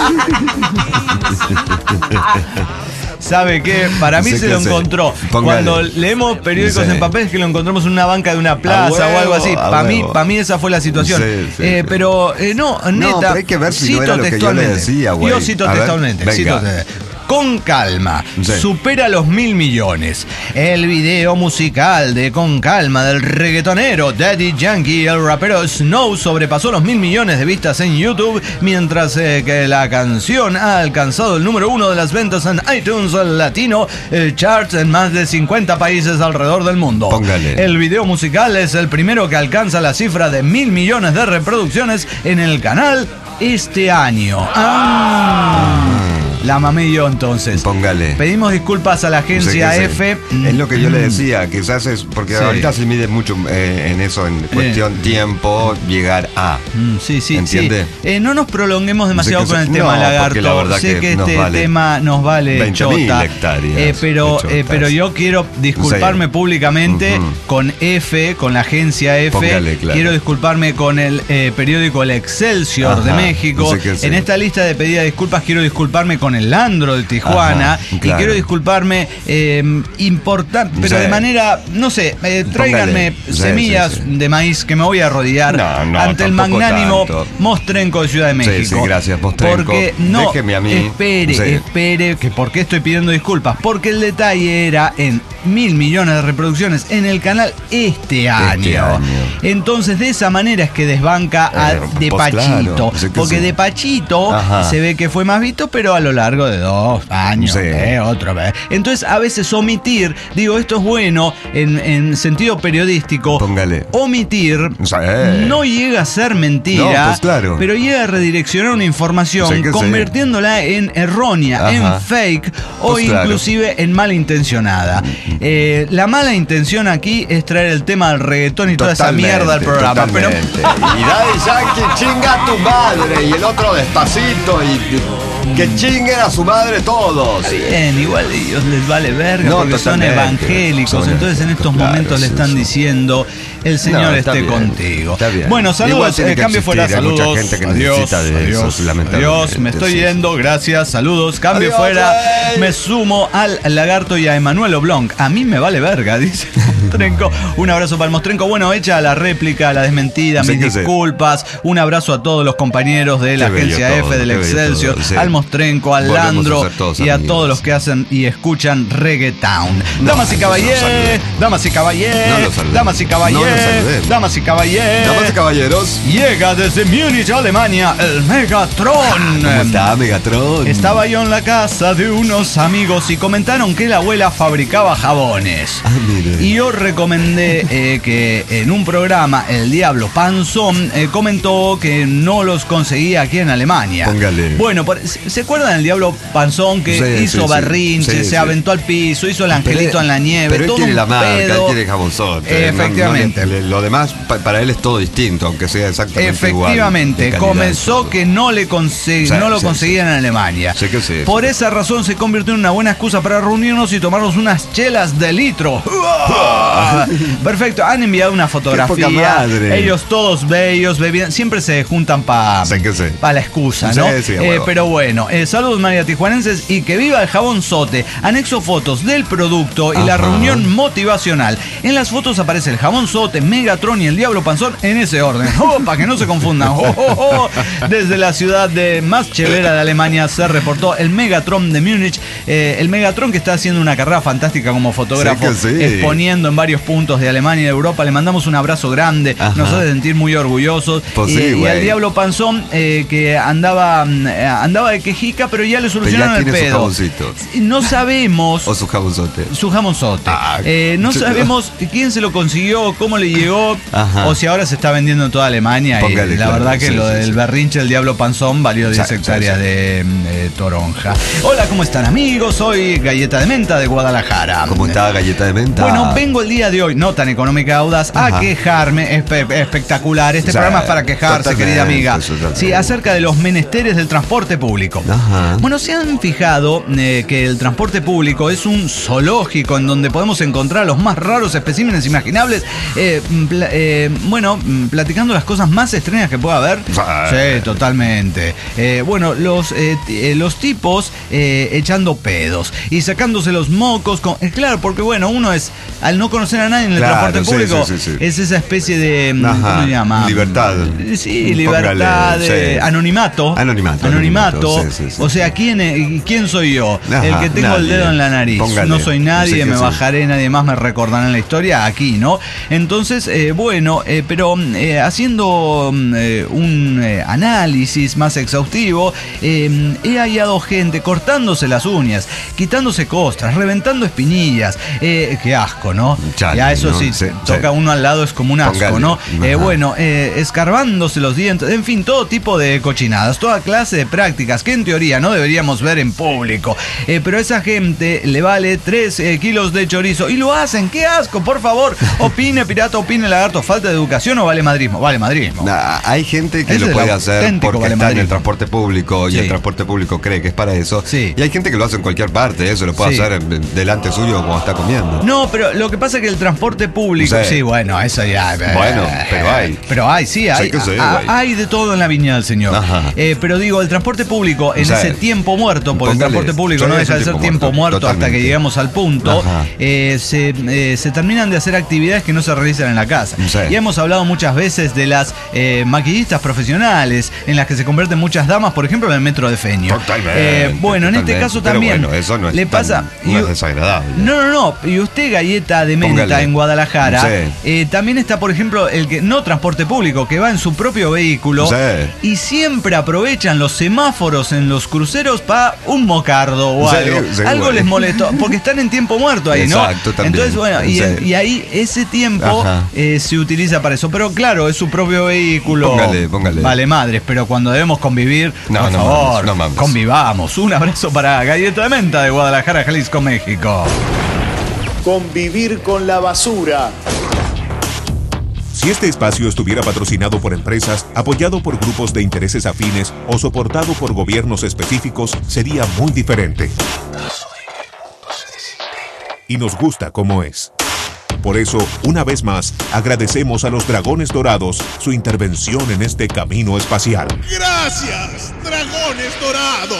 ¿Sabe qué? Para mí No sé se qué lo hacer. encontró. Póngale. Cuando leemos periódicos Sí. en papel es que lo encontramos en una banca de una plaza huevo, o algo así. a Para mí, huevo. para mí esa fue la situación. Sí, sí, Eh, sí. pero eh, no, neta. pero hay que ver si no cito era lo que yo le textualmente. decía, güey. Yo cito A ver, textualmente. venga. cito te- Con calma, Sí. supera los mil millones. El video musical de Con Calma del reggaetonero Daddy Yankee y el rapero Snow sobrepasó los mil millones de vistas en YouTube, mientras eh, que la canción ha alcanzado el número uno de las ventas en iTunes Latino eh, Charts en más de cincuenta países alrededor del mundo. Póngale. El video musical es el primero que alcanza la cifra de mil millones de reproducciones en el canal este año. Ah. La mamé yo entonces. Póngale. Pedimos disculpas a la agencia Sí, que F. sí. Es lo que yo le decía, quizás es porque Sí. ahorita se mide mucho eh, en eso, en cuestión tiempo, llegar a. Mm, sí, sí, ¿Entiende? sí. Eh, no nos prolonguemos demasiado Sé que con el se- tema no, lagarto. porque la verdad sé que que nos este vale tema nos vale veinte mil chota. hectáreas Eh, pero, de chotas. eh, pero yo quiero disculparme Sí. públicamente Ujú. con F, con la agencia F. Póngale, claro. Quiero disculparme con el eh, periódico El Excelsior Ajá, de México. no sé qué hacer. En esta lista de pedidas de disculpas quiero disculparme con con el Landro de Tijuana. Ajá, y claro. quiero disculparme, eh, importante, pero Sí. de manera, no sé, eh, tráiganme Póngale. Sí, semillas sí, sí. de maíz que me voy a rodear No, no, ante el tampoco magnánimo tanto. Mostrenco de Ciudad de México. Sí, sí, gracias, Mostrenco. Porque no, Déjeme a mí. espere, Sí. espere, que por qué estoy pidiendo disculpas. Porque el detalle era en mil millones de reproducciones en el canal este año. año. Entonces, de esa manera es que desbanca a Eh, De pues Pachito. claro, sí que porque sí. De Pachito Ajá. se ve que fue más visto, pero a lo largo de dos años. Sí. eh, otra vez. Entonces, a veces omitir, digo, esto es bueno en, en sentido periodístico. Póngale. Omitir Sí. no llega a ser mentira, No, pues claro. pero llega a redireccionar una información, Sí que sí. convirtiéndola en errónea, Ajá. en fake o Pues claro. inclusive en malintencionada. Eh, la mala intención aquí es traer el tema del reggaetón y toda esa Totalmente, mierda al programa. Pero totalmente. Y Daddy Yankee chinga a tu madre y el otro despacito y que chinguen a su madre todos. bien, igual a ellos les vale verga No, porque son totalmente. evangélicos. Son Entonces en estos claro, momentos le sí, están sí. diciendo el Señor No, está esté bien, contigo. está bien. Bueno, Igual saludos, tiene eh, que cambio fuera, existir, hay mucha saludos. gente que adiós, necesita de adiós, eso, lamentablemente, adiós, me estoy sí, yendo, gracias, saludos, cambio Adiós, fuera. güey. Me sumo al Lagarto y a Emanuel Oblong. A mí me vale verga, dice Mostrenco. Un abrazo para el Mostrenco. Bueno, hecha la réplica, la desmentida, Sí mis que sí. disculpas. Un abrazo a todos los compañeros de la Qué bello agencia todo, F, del qué bello Excelsior, todo, sí. al Mostrenco, al Volvemos a Landro ser todos y a amigos. todos los que hacen y escuchan Reggaetown. No, Damas y no caballeros, los saludé. damas y No caballeros, los saludé. damas y No los caballeros, saludé. damas y caballeros. Damas y caballeros, Llega desde Múnich, Alemania, el Megatron. ¿cómo está Megatron? Estaba yo en la casa de unos amigos y comentaron que la abuela fabricaba jabones. Ah, mire. Y yo recomendé eh, que en un programa el Diablo Panzón eh, comentó que no los conseguía aquí en Alemania. Póngale. Bueno, por- ¿se se acuerdan del Diablo Panzón que Sí, hizo sí, sí. berrinche, Sí, se sí. aventó al piso, hizo el angelito Pero- en la nieve, Pero él todo quiere un la marca, pedo. él quiere jabonzote. Eh, No- no efectivamente. le- le- lo demás, pa- para él es todo distinto, aunque sea exactamente igual. Efectivamente, de calidad, comenzó todo. que no le conse- Sí, no lo sí, conseguían en Alemania. Sí que sí, Por sí. esa razón se convirtió en una buena excusa para reunirnos y tomarnos unas chelas de litro. Perfecto, han enviado una fotografía. poca madre. Ellos todos bellos, bebiendo, siempre se juntan para Sí que sí. la excusa, ¿no? Sí, sí, a Eh, huevo. pero bueno, eh, saludos María Tijuanenses y que viva el jabonzote. Anexo fotos del producto y la Ajá. reunión motivacional. En las fotos aparece el jabonzote, Megatron y el Diablo Panzón en ese orden. Oh, para que no se confundan. Oh, oh, oh. Desde la ciudad de más chelera de Alemania se reportó el Megatron de Múnich. Eh, el Megatron que está haciendo una carrera fantástica como fotógrafo, Sí que sí. exponiendo en varios puntos de Alemania y de Europa. Le mandamos un abrazo grande. Ajá. Nos hace sentir muy orgullosos. Pues y, sí, y al güey. Diablo Panzón eh, que andaba, mm, eh, andaba de quejica, pero ya le solucionaron el tiene su pedo. jaboncito. No sabemos. O su jabonzote. Su jamonzote. Ah, Eh, no sí. sabemos quién se lo consiguió, cómo le llegó, Ajá. o si ahora se está vendiendo en toda Alemania. Póngale, y la claro, verdad que sí, lo sí, del sí. berrinche del Diablo Panzón valió diez Sí, sí, hectáreas sí. de mm, eh, toronja. Hola, ¿cómo están amigos? Soy Galleta de Menta de Guadalajara. ¿Cómo está Galleta de Menta? Bueno, vengo el día de hoy, no tan económica audaz, a Ajá. quejarme. Espe- espectacular. Este O sea, programa es para quejarse, totalmente, querida amiga. totalmente. Sí, acerca de los menesteres del transporte público. Ajá. Bueno, se han fijado eh, que el transporte público es un zoológico en donde podemos encontrar los más raros especímenes imaginables. Eh, mm, pla- eh, bueno, mm, platicando las cosas más extrañas que pueda haber. Sí, totalmente. Eh, bueno, los, eh, t- eh, los tipos eh, echando pedos y sacándose los mocos. Con, eh, claro, porque bueno, uno es, al no conocer a nadie en el Claro, transporte sí, público, sí, sí, sí. es esa especie de, mm, Ajá, ¿cómo se llama? libertad. Sí, libertad, Póngale, de sí. anonimato. Anonimato, Anonimato. anonimato, sí, sí, sí. O sea, ¿quién, eh, ¿quién soy yo? Ajá, el que tengo el nadie. dedo en la nariz. Póngale. No soy nadie, Sí que me sí. bajaré, nadie más me recordará en la historia aquí, ¿no? Entonces, eh, bueno, eh, pero eh, haciendo mm, eh, un eh, análisis más exhaustivo, eh, he hallado gente cortándose las uñas, quitándose costras, reventando espinillas. Eh, qué asco, ¿no? Chale, ya eso ¿no? sí, Sí, toca sí. uno al lado, es como un asco, Póngale. ¿no? Eh, Ajá. bueno, eh, escarbándose los dientes, en fin, todo tipo de cochinadas, toda clase de prácticas que en teoría no deberíamos ver en público. Eh, pero a esa gente le vale tres kilos de chorizo y lo hacen, qué asco, por favor. Opine, pirata, opine, lagarto, falta de educación o vale madrismo. Vale madrismo. Nah, hay gente que Ese lo es puede el hacer auténtico porque está en valemadrismo. el transporte público y Sí. el transporte público cree que es para eso. Sí. Y hay gente que lo hace en cualquier parte, eso lo puede Sí. hacer en- delante suyo cuando está comiendo. No, pero lo que pasa es que el transporte público, Sí. sí, bueno, eso ya. eh, Bueno, pero hay. Pero hay, sí, hay. Sí que sí, a- güey. hay de todo en la viña del Señor. Ajá. Eh, pero digo, el transporte público en Sí, ese sí. tiempo muerto, porque Póngale. el transporte público Sí, no es deja un de ser tiempo tiempo muerto, muerto, hasta totalmente. que llegamos al punto, Ajá. eh, se, eh, se terminan de hacer actividades que no se realizan en la casa. Sí. Y hemos hablado muchas veces de las eh, maquillistas profesionales, en las que se convierten muchas damas, por ejemplo, en el metro de Feño. Totalmente. Eh, bueno, en este totalmente. caso Pero también bueno, eso no es le tan- pasa... no y- es desagradable. No, no, no. Y usted, galleta de menta Póngale. en Guadalajara, Sí. eh, también está, por ejemplo, el que no transporte público, que va en su propio vehículo Sí. y siempre aprovechan los semáforos en los cruceros para un mocardo o Sí, algo. sí, algo güey. les molestó, porque están en tiempo muerto ahí, ¿no? Exacto, también. Entonces, bueno, y, Sí. y ahí ese tiempo Ajá. eh, se utiliza para eso. Pero claro, es su propio vehículo. Póngale, póngale. Vale madres, pero cuando debemos convivir, No, por no favor, mames, no mames. convivamos. Un abrazo para Galleta de Menta de Guadalajara, Jalisco, México. Convivir con la basura. Si este espacio estuviera patrocinado por empresas, apoyado por grupos de intereses afines o soportado por gobiernos específicos, sería muy diferente. Y nos gusta como es. Por eso, una vez más, agradecemos a los Dragones Dorados su intervención en este camino espacial. Gracias, Dragones Dorados.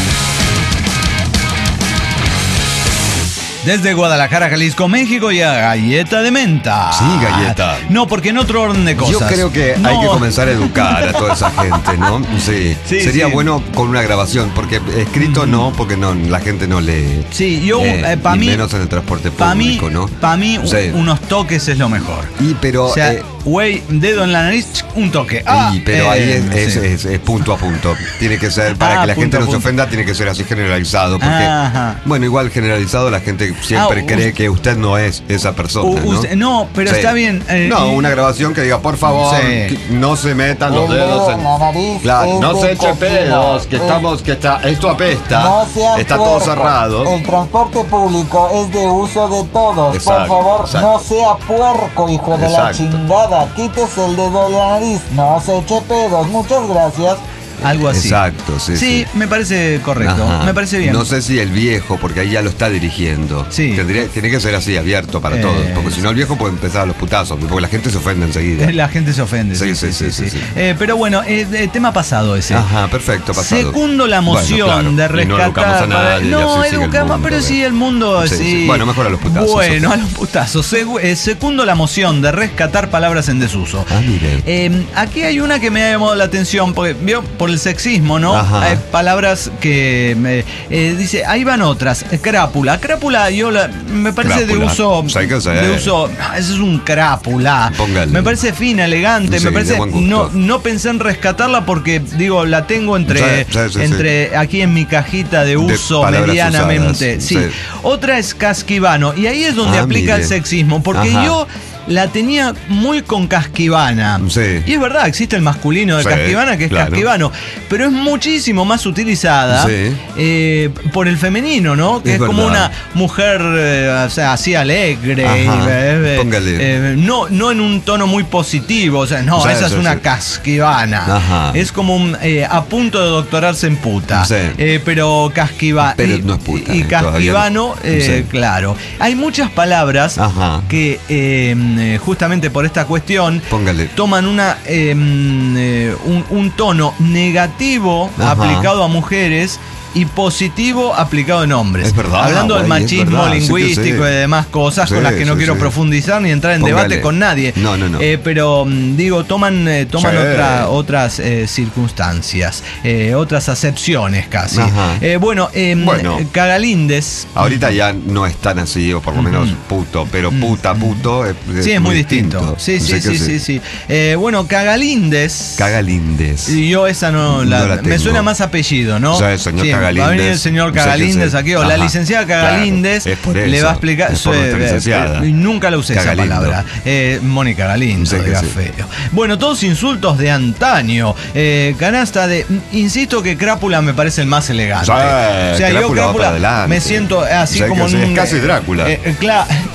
Desde Guadalajara, Jalisco, México y a Galleta de Menta. Sí, Galleta. No, porque en otro orden de cosas. Yo creo que No. hay que comenzar a educar a toda esa gente, ¿no? Sí. Sí, Sería sí. bueno con una grabación, porque escrito no, porque no, la gente no lee. Sí, yo, Eh, eh, para y mí. menos en el transporte Para mí, público, ¿no? pa' mí u- Sí. unos toques es lo mejor. Y pero, O sea, eh, güey, dedo en la nariz, ch, un toque. Ah, y, pero eh, ahí es, es- sí. es- es punto a punto. Tiene que ser, para Ah, que la punto gente a no se punto. ofenda, tiene que ser así generalizado. Porque, Ajá. bueno, igual generalizado, la gente siempre Ah, cree us- que usted no es esa persona. U- ¿no? usted- no, pero está bien, eh, no, y- una grabación que diga, por favor, Sí. que no se metan los El dedo dedos en la nariz Claro, es no de se eche cochino. pedos, que Es- estamos, que está, esto apesta, No sean está todo puercos. cerrado. El transporte público es de uso de todos. Exacto, Por favor, exacto. no sea puerco, hijo de la Exacto. chingada. Quítese el dedo de la nariz. No se eche pedos. Muchas gracias. Algo así. Exacto, sí, Sí, sí. me parece correcto. Ajá. Me parece bien. No sé si el viejo, porque ahí ya lo está dirigiendo. Sí. Tendría, tiene que ser así, abierto para Eh, todos. Porque si no, el viejo puede empezar a los putazos, porque la gente se ofende enseguida. La gente se ofende. Sí, sí, sí, sí, sí. Eh, pero bueno, eh, eh, tema pasado ese. Ajá, perfecto, pasado. Secundo la moción Bueno, claro, de y no rescatar. educamos a para- nadie, y no, así sigue el educamos, mundo, pero ¿eh? sí, el mundo Sí, sí. sí. Bueno, mejor a los putazos, Bueno, eso. a los putazos. Segu- eh, secundo la moción de rescatar palabras en desuso. Ah, mire. Eh, aquí hay una que me ha llamado la atención, porque vio por el sexismo, ¿no? Ajá. Hay palabras que me, eh, dice, ahí van otras. Eh, Crápula. Crápula, yo la, me parece Crápula. de uso. Pues hay que saber. De uso. ah, Eso es un crápula. Póngale. Me parece fina, elegante. Sí, me de parece. buen gusto. No, no pensé en rescatarla porque, digo, la tengo entre, Sí, sí, sí, entre aquí en mi cajita de uso palabras medianamente. usadas, Sí. sí. Otra es casquivano. Y ahí es donde Ah, aplica mire. el sexismo. Porque Ajá. yo la tenía muy con casquivana. Sí. Y es verdad, existe el masculino de Sí, casquivana que es claro. casquivano. Pero es muchísimo más utilizada Sí. eh, por el femenino, ¿no? Que es, Es como verdad. una mujer eh, o sea, así alegre. Ajá, y, eh, eh, póngale. eh, no, no en un tono muy positivo. O sea, no, Sí, esa sí, es una sí. casquivana. Ajá. Es como un, eh, a punto de doctorarse en puta. Sí. Eh, pero casquivano. Pero y, no es puta, Y eh, todavía casquivano, no. eh, Sí. claro. Hay muchas palabras Ajá. que eh, eh, justamente por esta cuestión Póngale. toman una eh, eh, un, un tono negativo Ajá. aplicado a mujeres y positivo aplicado en hombres. Es verdad, Hablando del güey, es machismo verdad, sí que lingüístico sí. y demás cosas Sí, con las que no sí, quiero sí. profundizar ni entrar en Póngale. debate con nadie. No, no, no. Eh, pero mm, digo, toman, eh, toman Sí. otra- otras eh, circunstancias, eh, otras acepciones casi. Ajá. Eh, bueno, eh, Bueno. Cagalindes. Ahorita ya no es tan así, o por lo menos puto, pero puta, puto. Es, Sí, es muy distinto. Sí, sí, Sé sí, que sí, sí. Eh, bueno, Cagalindes. Cagalindes. Y yo esa no la, No la me tengo. suena más apellido, ¿no? Sí, el señor Cagalindes. Va a venir el señor Sí, que Cagalíndez sí. aquí, o la Ajá. licenciada Cagalindes Claro, es por le eso. va a explicar. Es por Sí, nuestra eh, licenciada. eh, nunca la usé Cagalindo. esa palabra. Eh, Mónica Galindo, Sí, que era sí. feo. Bueno, todos insultos de antaño. Eh, canasta de. Insisto que Crápula me parece el más elegante. Sí, o sea, yo Crápula va para Crápula adelante. me siento así Sí, como que en sí, un. es casi Drácula. eh, eh, cla-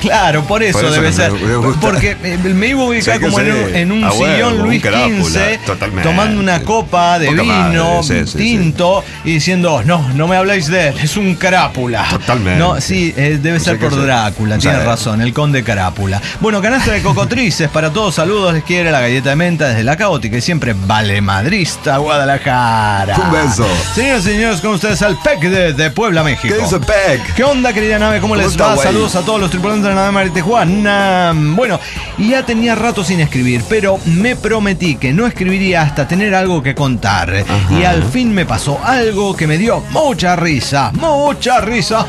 Claro, por eso, Por eso debe me- ser. me gusta. Porque eh, me iba a ubicar Sí que como en sí. un, en un Ah, sillón bueno, Luis un Crápula, quince, totalmente. tomando una copa de Poca vino madre, sí, sí, tinto y diciendo, no, no me habláis de él, es un Carápula. Totalmente. No, sí, eh, debe ser Sí que por sí. Drácula, Sí. tiene razón, el conde Carápula. Bueno, canasta de cocotrices para todos, saludos, les quiere la galleta de menta desde la caótica y siempre valemadrista, Guadalajara. Un beso. Señoras y señores, con ustedes al P E C de, de Puebla, México. ¿Qué dice Peck? ¿Qué onda, querida nave? ¿Cómo, ¿Cómo les está, va? güey? Saludos a todos los tripulantes de la nave María Tijuana. Bueno, ya tenía rato sin escribir, pero me prometí que no escribiría hasta tener algo que contar. Ajá. Y al fin me pasó algo que me dio mucha risa. Mucha risa.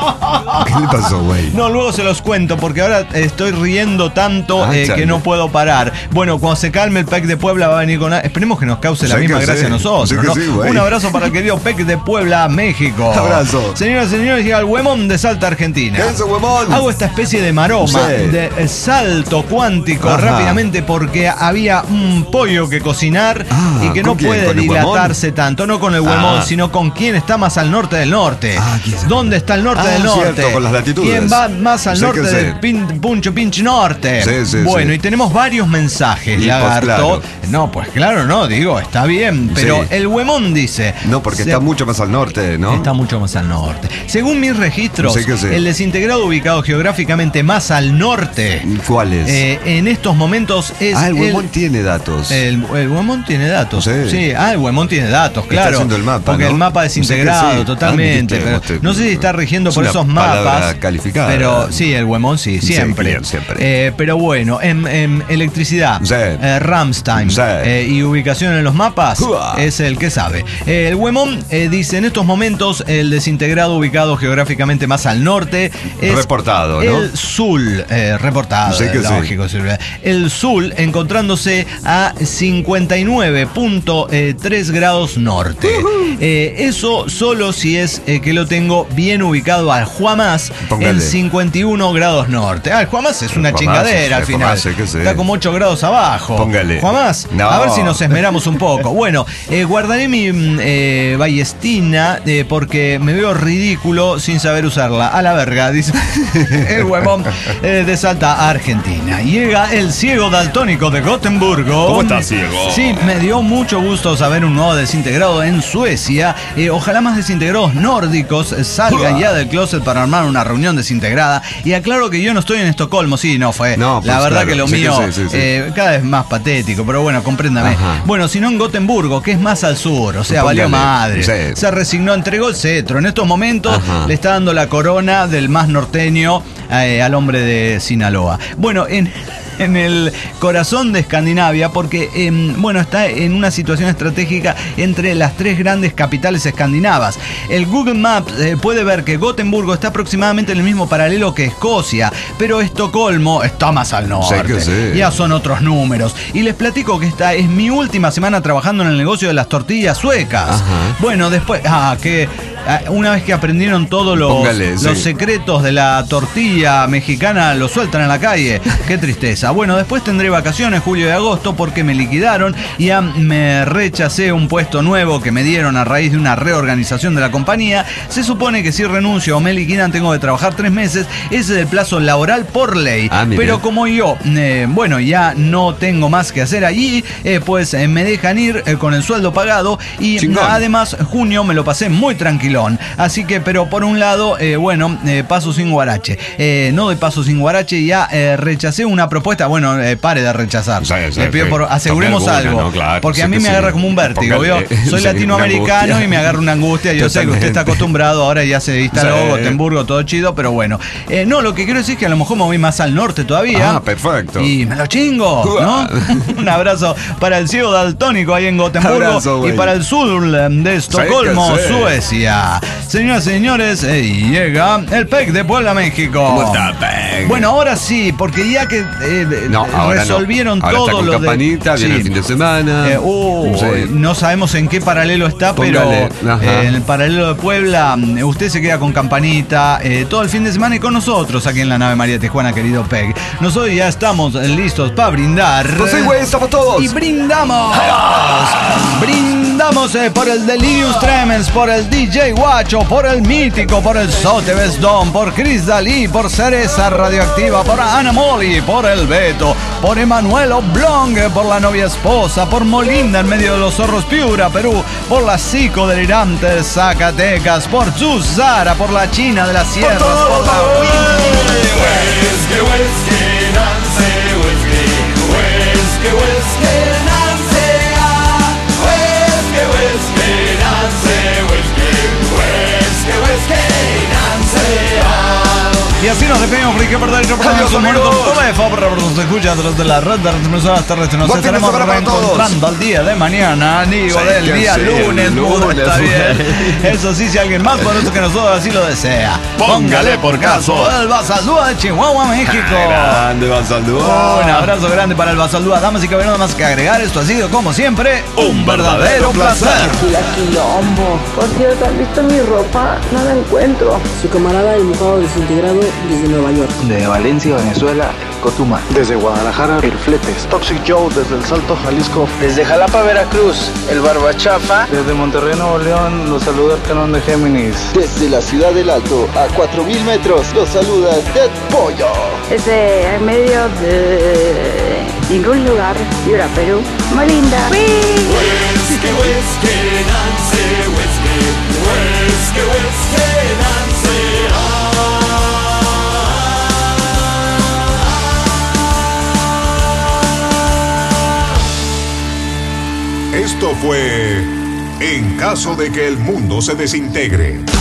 ¿Qué le pasó, güey? No, luego se los cuento porque ahora estoy riendo tanto Ah, eh, chale. que no puedo parar. Bueno, cuando se calme el P E C de Puebla va a venir con... Esperemos que nos cause la Sí misma que gracia sí. a nosotros, Sí que ¿no? sí, güey. Un abrazo para el querido P E C de Puebla, México. Abrazo. Señoras y señores, llega el Huemón de Salta, Argentina. ¿Qué dice, huevón? Hago esta especie de maroma, Sí. de eh, salto cuántico Ajá. rápidamente porque había un pollo que cocinar Ah, y que no ¿con quién? puede ¿Con el dilatarse tanto, no con el huemón, Ah. sino con quién está más al norte del norte. Ah, ¿quién es? ¿Dónde está el norte Ah, del norte? cierto, con las latitudes. ¿Quién va más al Sí norte que sí. del pin- puncho pinche norte? Sí, sí, bueno, sí. y tenemos varios mensajes, Y pues, lagarto. claro. No, pues claro, no, digo, está bien, pero Sí. el huemón dice... No, porque se- está mucho más al norte, ¿no? Está mucho más al norte. Según mis registros, Sí que sí. el desintegrado ubicado geográficamente más al norte, ¿Cuál es? eh, en estos momentos es ah, el huevón el, tiene datos. el, el Huemón tiene datos. Sí. ah, el Huemón tiene datos, Está claro. haciendo el mapa, Porque ¿no? el mapa desintegrado, Sí que sí. totalmente. Ah, viste, pero usted- no sé si está rigiendo es por una esos palabra mapas. calificada. Pero sí, el Huemón sí, Sí, siempre. bien, siempre. Eh, pero bueno, en, en electricidad, Sí. eh, Rammstein Sí. eh, y ubicación en los mapas Uah. es el que sabe. Eh, el Huemón eh, dice en estos momentos el desintegrado ubicado geográficamente más al norte es Reportado, ¿no? el Sul, eh, reportado, Sí que sí. lógico. Sí. El Sul encontrándose a cincuenta y nueve punto tres grados norte. Eh, eso solo si es eh, que lo tengo bien ubicado al Juamás Póngale. en cincuenta y uno grados norte. Ah, el Juamás es una El Juamás, chingadera al el final. Juamás, sí que sí. Está como ocho grados abajo. Póngale. Juamás, No. a ver si nos esmeramos un poco. Bueno, eh, guardaré mi mm, eh, ballestina eh, porque me veo ridículo sin saber usarla. A la verga, dice el huevón eh, de Salta, Argentina. Llega el ciego daltónico de Gotemburgo. ¿Cómo estás, ciego? Sí, me dio mucho gusto saber un nuevo desintegrado en Suecia. Eh, ojalá más desintegrados nórdicos eh, salgan ya del closet para armar una reunión desintegrada. Y aclaro que yo no estoy en Estocolmo, sí, no fue. No, la pues, verdad claro, que lo sí que mío sí, sí, sí. eh, cada vez más patético, pero bueno, compréndame. Ajá. Bueno, sino en Gotemburgo, que es más al sur, o sea, Póngale, valió madre. sí. Se resignó, entregó el cetro. En estos momentos Ajá. le está dando la corona del más norteño eh, al hombre de Sinaloa. Bueno, en... en el corazón de Escandinavia, porque eh, bueno, está en una situación estratégica entre las tres grandes capitales escandinavas. El Google Maps eh, puede ver que Gotemburgo está aproximadamente en el mismo paralelo que Escocia, pero Estocolmo está más al norte. Sí que sí. Ya son otros números. Y les platico que esta es mi última semana trabajando en el negocio de las tortillas suecas. Ajá. Bueno, después, ah, que ah, una vez que aprendieron todos los, Póngale, los sí. secretos de la tortilla mexicana, lo sueltan en la calle. Qué tristeza. Bueno, después tendré vacaciones julio y agosto porque me liquidaron y ya me rechacé un puesto nuevo que me dieron a raíz de una reorganización de la compañía. Se supone que si renuncio o me liquidan tengo que trabajar tres meses. Ese es el plazo laboral por ley. Ah, mire. Pero como yo, eh, bueno, ya no tengo más que hacer allí, eh, pues eh, me dejan ir eh, con el sueldo pagado y Chingón. además junio me lo pasé muy tranquilón. Así que, pero por un lado, eh, bueno, eh, paso sin guarache. Eh, no de paso sin guarache, ya eh, rechacé una propuesta. Bueno, eh, pare de rechazar. Sí, sí, Le pido sí. por, aseguremos Tome alguna, algo. ¿no? Claro, porque sí a mí que me sí. agarra como un vértigo, Póngale, ¿vio? Soy sí, latinoamericano una angustia. y me agarra una angustia. Yo sé que usted está Totalmente. acostumbrado, ahora ya se instaló Sí. Gotemburgo, todo chido, pero bueno. Eh, no, lo que quiero decir es que a lo mejor me voy más al norte todavía. Ah, perfecto. Y me lo chingo, ¿no? Un abrazo para el ciego daltónico ahí en Gotemburgo Abrazo, y güey. para el sur de Estocolmo, Sí que sí. Suecia. Señoras y señores, eh, llega el P E C de Puebla, México. ¿Cómo está, Peg? Bueno, ahora sí, porque ya que eh, No, ahora resolvieron no. Ahora todo está con lo campanita, de viene el fin de semana. Eh, uh, Sí. No sabemos en qué paralelo está, Póngale, pero ajá. eh, en el paralelo de Puebla, mm, usted se queda con campanita eh, todo el fin de semana y con nosotros aquí en la nave María Tijuana, querido P E C. Nosotros ya estamos listos para brindar. Pues sí, güey, estamos todos. Y brindamos. Brindamos eh, por el Delirious Tremens, por el D J D J Guacho, por el mítico, por el Sote Besdón, por Chris Dalí, por Cereza Radioactiva, por Ana Moli, por el Beto, por Emanuel Oblong, por la novia esposa, por Molinda en medio de los zorros Piura, Perú, por la Psico delirante de Zacatecas, por Zuzara, por la China de las Sierras, por la y así nos despedimos, porque verdad y reportamos un momento de favor, nos escucha a través de la red de transmisoras terrestres. Nos estaremos reencontrando al día de mañana, digo, sí, del día sí, lunes, lunes, está bien. Eso sí, si alguien más por eso que nosotros así lo desea, póngale por caso el Basaldúa de Chihuahua, México. Grande Basaldúa. Un abrazo grande para el Basaldúa, damas y caballeros, nada más que agregar. Esto ha sido, como siempre, un verdadero placer. La quilombo. Por cierto, ¿han visto mi ropa? No la encuentro. Su camarada dibujado desintegrado desde Nueva York. De Valencia, Venezuela, Cotuma. Desde Guadalajara, el Fletes. Toxic Joe desde El Salto, Jalisco. Desde Jalapa, Veracruz, el Barbachafa. Desde Monterrey, Nuevo León, los saluda el Canón de Géminis. Desde la Ciudad del Alto, a cuatro mil metros, los saluda Dead Pollo. Desde en medio de ningún lugar, Piura, Perú, muy linda. Whisky, whisky, Nancy, whisky, whisky, whisky, Nancy. Esto fue En caso de que el mundo se desintegre.